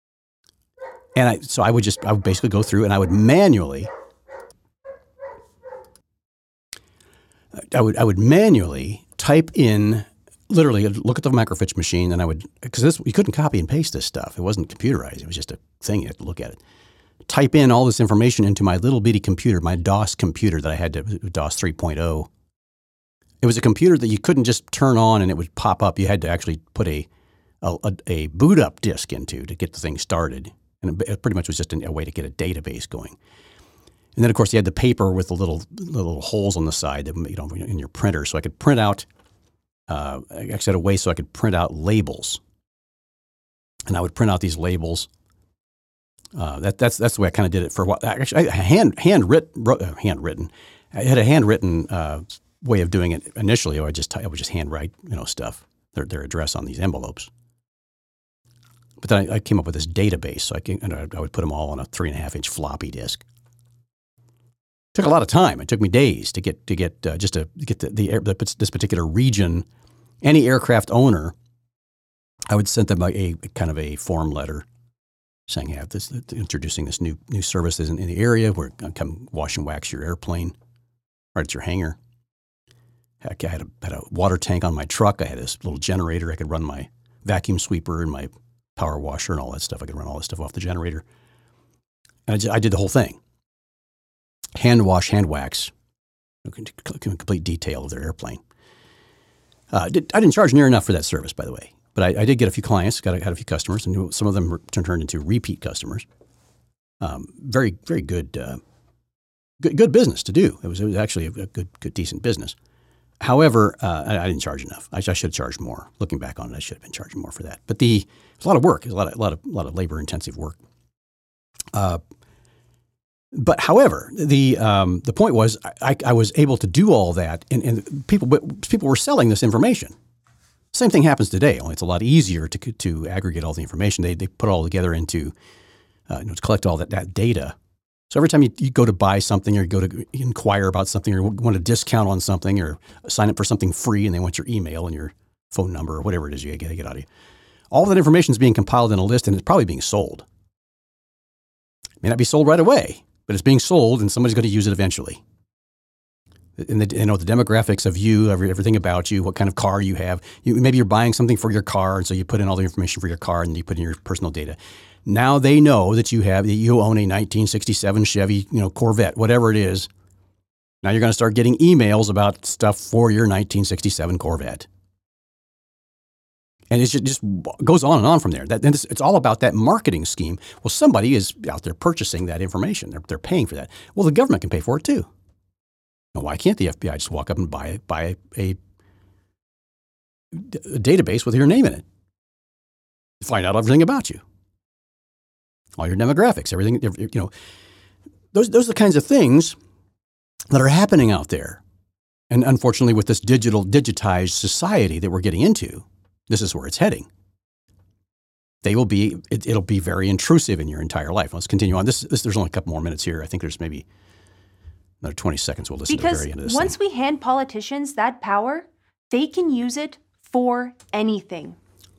[SPEAKER 1] and I so I would just I would basically go through and I would manually. I would I would manually type in, literally look at the microfiche machine, and I would, because this you couldn't copy and paste this stuff. It wasn't computerized. It was just a thing. You had to look at it. Type in all this information into my little bitty computer, my DOS computer that I had to, DOS three point oh. It was a computer that you couldn't just turn on and it would pop up. You had to actually put a a, a boot up disk into to get the thing started. And it pretty much was just a way to get a database going. And then, of course, you had the paper with the little little holes on the side, that, you know, in your printer, so I could print out. Uh, I actually had a way so I could print out labels, and I would print out these labels. Uh, that that's that's the way I kind of did it for a while. Actually, I hand handwritten uh, handwritten. I had a handwritten uh, way of doing it initially. Or I just I would just handwrite, you know, stuff, their their address on these envelopes. But then I, I came up with this database, so I can, and I, I would put them all on a three and a half inch floppy disk. Took a lot of time. It took me days to get to get uh, just to get the, the, the this particular region. Any aircraft owner, I would send them a, a kind of a form letter saying, "Have this introducing this new new services in, in the area. We're going to come wash and wax your airplane right at your hangar." Heck, I had a had a water tank on my truck. I had this little generator. I could run my vacuum sweeper and my power washer and all that stuff. I could run all that stuff off the generator, and I, just, I did the whole thing. Hand wash, hand wax, complete detail of their airplane. Uh, did, I didn't charge near enough for that service, by the way, but I, I did get a few clients, got a, had a few customers, and some of them turned into repeat customers. Um, very, very good, uh, good, good business to do. It was, it was actually a good, good, decent business. However, uh, I, I didn't charge enough. I, I should have charged more. Looking back on it, I should have been charging more for that. But the it was a lot of work. It was a lot of, a lot of, a lot of labor-intensive work. Uh, But however, the um, the point was I, I was able to do all that, and, and people people were selling this information. Same thing happens today, only it's a lot easier to to aggregate all the information. They they put it all together into uh, you know, to collect all that, that data. So every time you, you go to buy something or you go to inquire about something or want a discount on something or sign up for something free, and they want your email and your phone number or whatever it is you got to get out of you, all that information is being compiled in a list, and it's probably being sold. It may not be sold right away, but it's being sold, and somebody's going to use it eventually. And the, you know, the demographics of you, every, everything about you, what kind of car you have. You, maybe you're buying something for your car, and so you put in all the information for your car, and you put in your personal data. Now they know that you have that you own a nineteen sixty-seven Chevy, you know, Corvette, whatever it is. Now you're going to start getting emails about stuff for your nineteen sixty-seven Corvette. And it just, just goes on and on from there. That, and it's, it's all about that marketing scheme. Well, somebody is out there purchasing that information. They're, they're paying for that. Well, the government can pay for it too. Now, why can't the F B I just walk up and buy, buy a, a database with your name in it? Find out everything about you. All your demographics, everything, you know. Those, those are the kinds of things that are happening out there. And unfortunately, with this digital, digitized society that we're getting into, this is where it's heading. They will be, it, it'll be very intrusive in your entire life. Let's continue on. This, this, there's only a couple more minutes here. I think there's maybe another twenty seconds. We'll listen
[SPEAKER 3] because
[SPEAKER 1] to the very end of this
[SPEAKER 3] once
[SPEAKER 1] thing.
[SPEAKER 3] we hand politicians that power, they can use it for anything.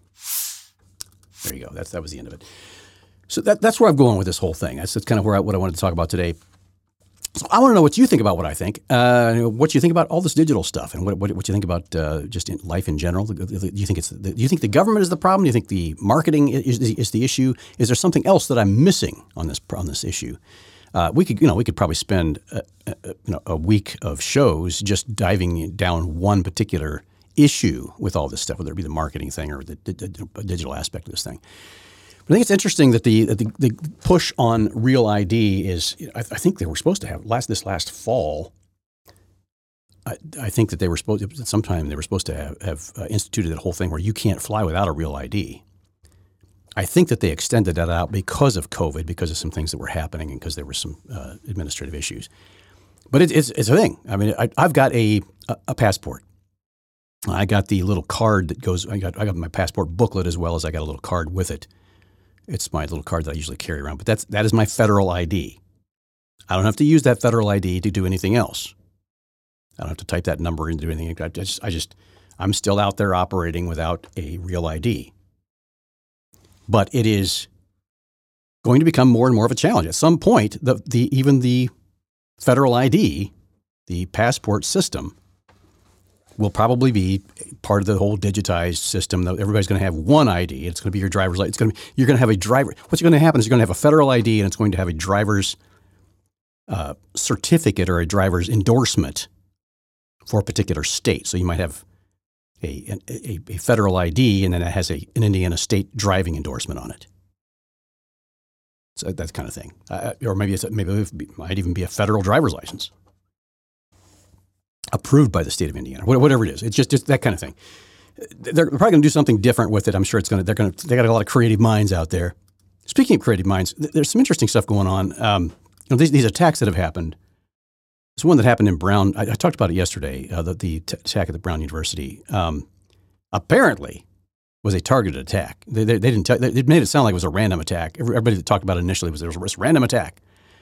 [SPEAKER 1] There you go. That's, that was the end of it. So that, that's where I'm going with this whole thing. That's, that's kind of where I, what I wanted to talk about today. So I want to know what you think about what I think, uh, what you think about all this digital stuff, and what what, what you think about uh, just in life in general. Do you think it's the, do you think the government is the problem? Do you think the marketing is, is, is the issue? Is there something else that I'm missing on this on this issue? Uh, we could you know we could probably spend a, a, you know, a week of shows just diving down one particular issue with all this stuff, whether it be the marketing thing or the, the, the digital aspect of this thing. I think it's interesting that the, the the push on Real I D is. I, I think they were supposed to have last this last fall. I, I think that they were supposed to, sometime they were supposed to have, have uh, instituted that whole thing where you can't fly without a Real I D. I think that they extended that out because of COVID, because of some things that were happening, and because there were some uh, administrative issues. But it, it's it's a thing. I mean, I, I've got a, a a passport. I got the little card that goes. I got I got my passport booklet as well as I got a little card with it. It's my little card that I usually carry around, but that's that is my federal I D. I don't have to use that federal I D to do anything else. I don't have to type that number in to do anything. I just, I just, I'm still out there operating without a real I D. But it is going to become more and more of a challenge. At some point, the the even the federal I D, the passport system, will probably be part of the whole digitized system. Everybody's going to have one I D. It's going to be your driver's license. It's going to be, you're going to have a driver. What's going to happen is you're going to have a federal I D, and it's going to have a driver's uh, certificate or a driver's endorsement for a particular state. So you might have a a, a federal I D, and then it has a, an Indiana state driving endorsement on it. So that kind of thing. Uh, or maybe it's, maybe it might even be a federal driver's license, approved by the state of Indiana, whatever it is. It's just, just that kind of thing. They're probably going to do something different with it. I'm sure it's going to, they're going to, they got a lot of creative minds out there. Speaking of creative minds, there's some interesting stuff going on. Um, you know, these, these attacks that have happened. There's one that happened in Brown. I, I talked about it yesterday, uh, the, the t- attack at the Brown University. Um, apparently was a targeted attack. They, they, they didn't tell, they made it sound like it was a random attack. Everybody that talked about it initially was there was a random attack.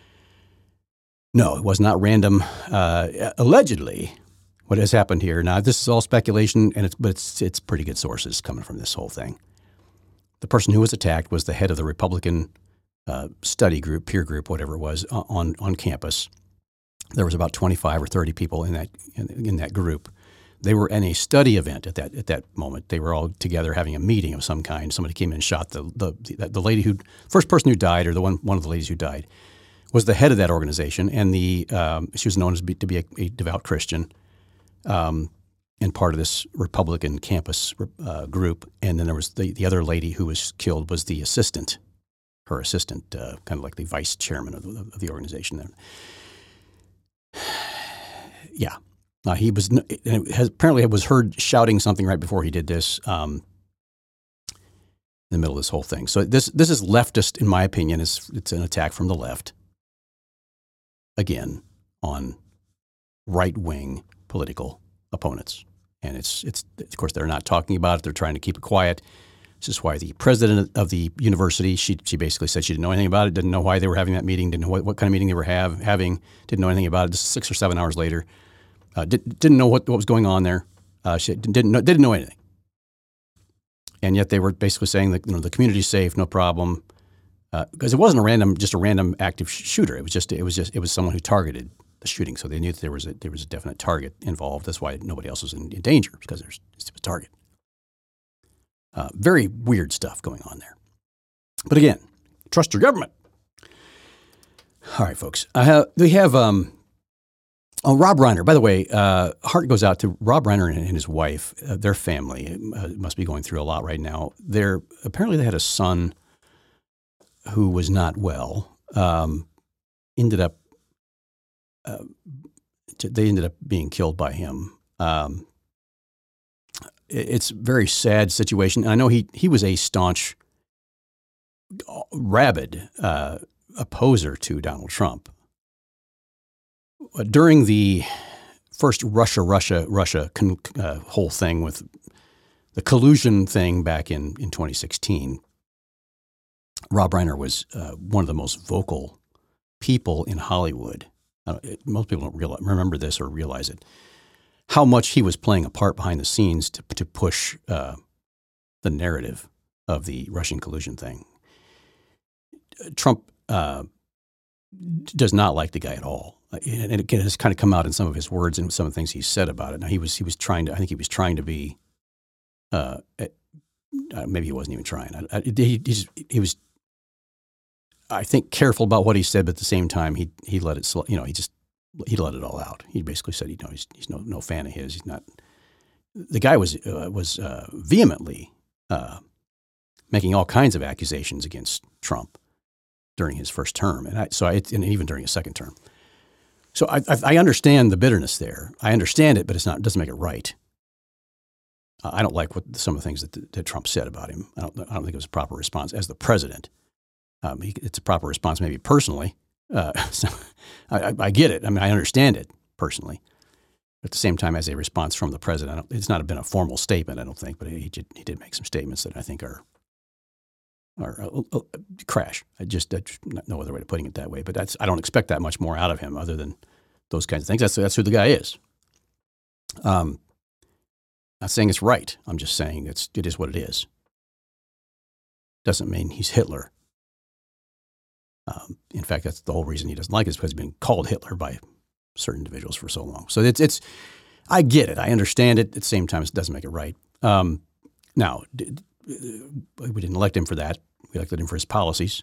[SPEAKER 1] No, it was not random. Uh, allegedly, what has happened here, now this is all speculation, and it's, but it's, it's pretty good sources coming from this whole thing. The person who was attacked was the head of the Republican uh, study group, peer group, whatever it was, on, on campus. There was about twenty-five or thirty people in that in, in that group. They were in a study event at that at that moment. They were all together having a meeting of some kind. Somebody came in and shot the the the, the lady who first person who died, or the one one of the ladies who died, was the head of that organization, and the um, she was known as be, to be a, a devout Christian, um, and part of this Republican campus uh, group. And then there was the, the other lady who was killed was the assistant, her assistant, uh, kind of like the vice chairman of the, of the organization. There, yeah, uh, he was it has, apparently was heard shouting something right before he did this. Um, in the middle of this whole thing, so this this is leftist, in my opinion. It's it's an attack from the left. Again, on right-wing political opponents. And it's, it's of course, they're not talking about it. They're trying to keep it quiet. This is why the president of the university, she she basically said she didn't know anything about it, didn't know why they were having that meeting, didn't know what, what kind of meeting they were have, having, didn't know anything about it. This is six or seven hours later. Uh, did, didn't know what, what was going on there. Uh, she didn't know, didn't know anything. And yet they were basically saying that, you know, the community's safe, no problem. Because uh, it wasn't a random, just a random active sh- shooter. It was just, it was just, it was someone who targeted the shooting. So they knew that there was a, there was a definite target involved. That's why nobody else was in, in danger, because there's just a target. Uh, very weird stuff going on there. But again, trust your government. All right, folks. I have, we have um, Oh, Rob Reiner. By the way, uh, heart goes out to Rob Reiner and, and his wife. Uh, their family uh, must be going through a lot right now. They're apparently they had a son who was not well. Um, ended up uh, they ended up being killed by him. Um, it, it's a very sad situation. And I know he he was a staunch, rabid uh, opposer to Donald Trump. During the first Russia, Russia, Russia con, uh, whole thing with the collusion thing back in, in twenty sixteen, Rob Reiner was uh, one of the most vocal people in Hollywood. Uh, it, most people don't realize, remember this or realize it, how much he was playing a part behind the scenes to, to push uh, the narrative of the Russian collusion thing. Trump uh, does not like the guy at all. And it has kind of come out in some of his words and some of the things he said about it. Now he was he was trying to. I think he was trying to be. Uh, maybe he wasn't even trying. I, I, he, he's, he was. I think careful about what he said, but at the same time, he he let it. You know, he just he let it all out. He basically said, you know, he's he's no no fan of his. He's not. The guy was uh, was uh, vehemently uh, making all kinds of accusations against Trump during his first term, and I, so I, and even during his second term. So I, I understand the bitterness there. I understand it, but it's not. It doesn't make it right. Uh, I don't like what some of the things that, that Trump said about him. I don't. I don't think it was a proper response as the president. Um, he, it's a proper response, maybe personally. Uh, so I, I get it. I mean, I understand it personally. At the same time, as a response from the president, I don't, it's not been a formal statement. I don't think, but he did. He did make some statements that I think are are uh, uh, crash. I just that's no other way to putting it that way. But that's I don't expect that much more out of him, other than those kinds of things. That's that's who the guy is. Um, not saying it's right. I'm just saying it's it is what it is. Doesn't mean he's Hitler. Um, in fact, that's the whole reason he doesn't like it, is because he's been called Hitler by certain individuals for so long. So it's it's I get it. I understand it. At the same time, it doesn't make it right. Um, now. Did, We didn't elect him for that. We elected him for his policies.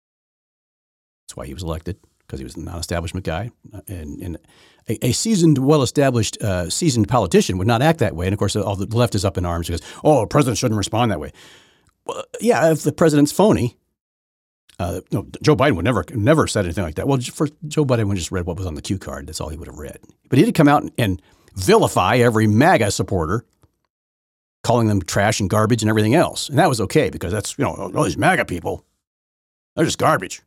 [SPEAKER 1] That's why he was elected, because he was a non-establishment guy. And, and a, a seasoned, well-established, uh, seasoned politician would not act that way. And, of course, all the left is up in arms because, oh, a president shouldn't respond that way. Well, yeah, if the president's phony, uh, no, Joe Biden would never never said anything like that. Well, for Joe Biden would just read what was on the cue card. That's all he would have read. But he did come out and, and vilify every MAGA supporter, calling them trash and garbage and everything else. And that was okay, because that's, you know, all these MAGA people, they're just garbage.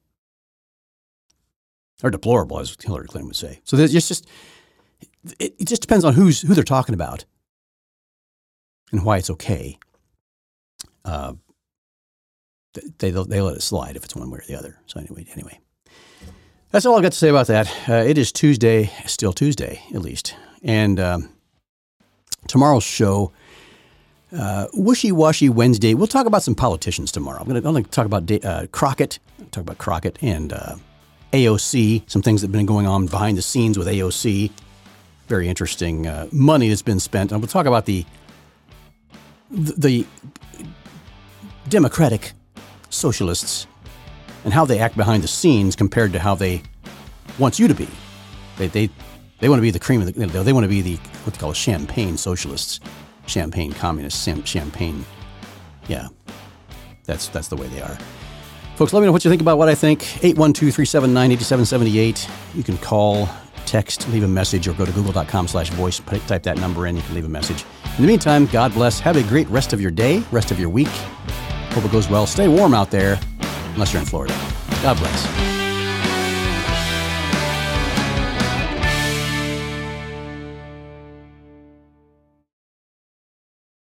[SPEAKER 1] They're deplorable, as Hillary Clinton would say. So there's just, it, it just depends on who's who they're talking about and why it's okay. Uh, they, they they let it slide if it's one way or the other. So anyway, anyway, that's all I've got to say about that. Uh, it is Tuesday, still Tuesday at least, and um, tomorrow's show. Uh, Wishy-washy Wednesday. We'll talk about some politicians tomorrow. I'm going to I'm talk about uh, Crockett, talk about Crockett and uh, A O C, some things that have been going on behind the scenes with A O C. Very interesting uh, money that's been spent. And we'll talk about the, the the Democratic socialists and how they act behind the scenes compared to how they want you to be. They they they want to be the cream of the. They want to be the what they call champagne socialists. Champagne communists, champagne, yeah, that's that's the way they are. Folks, let me know what you think about what I think. eight one two, three seven nine, eight seven seven eight. You can call, text, leave a message, or go to google.com slash voice, type that number in, you can leave a message. In the meantime, God bless. Have a great rest of your day, rest of your week. Hope it goes well. Stay warm out there, unless you're in Florida. God bless.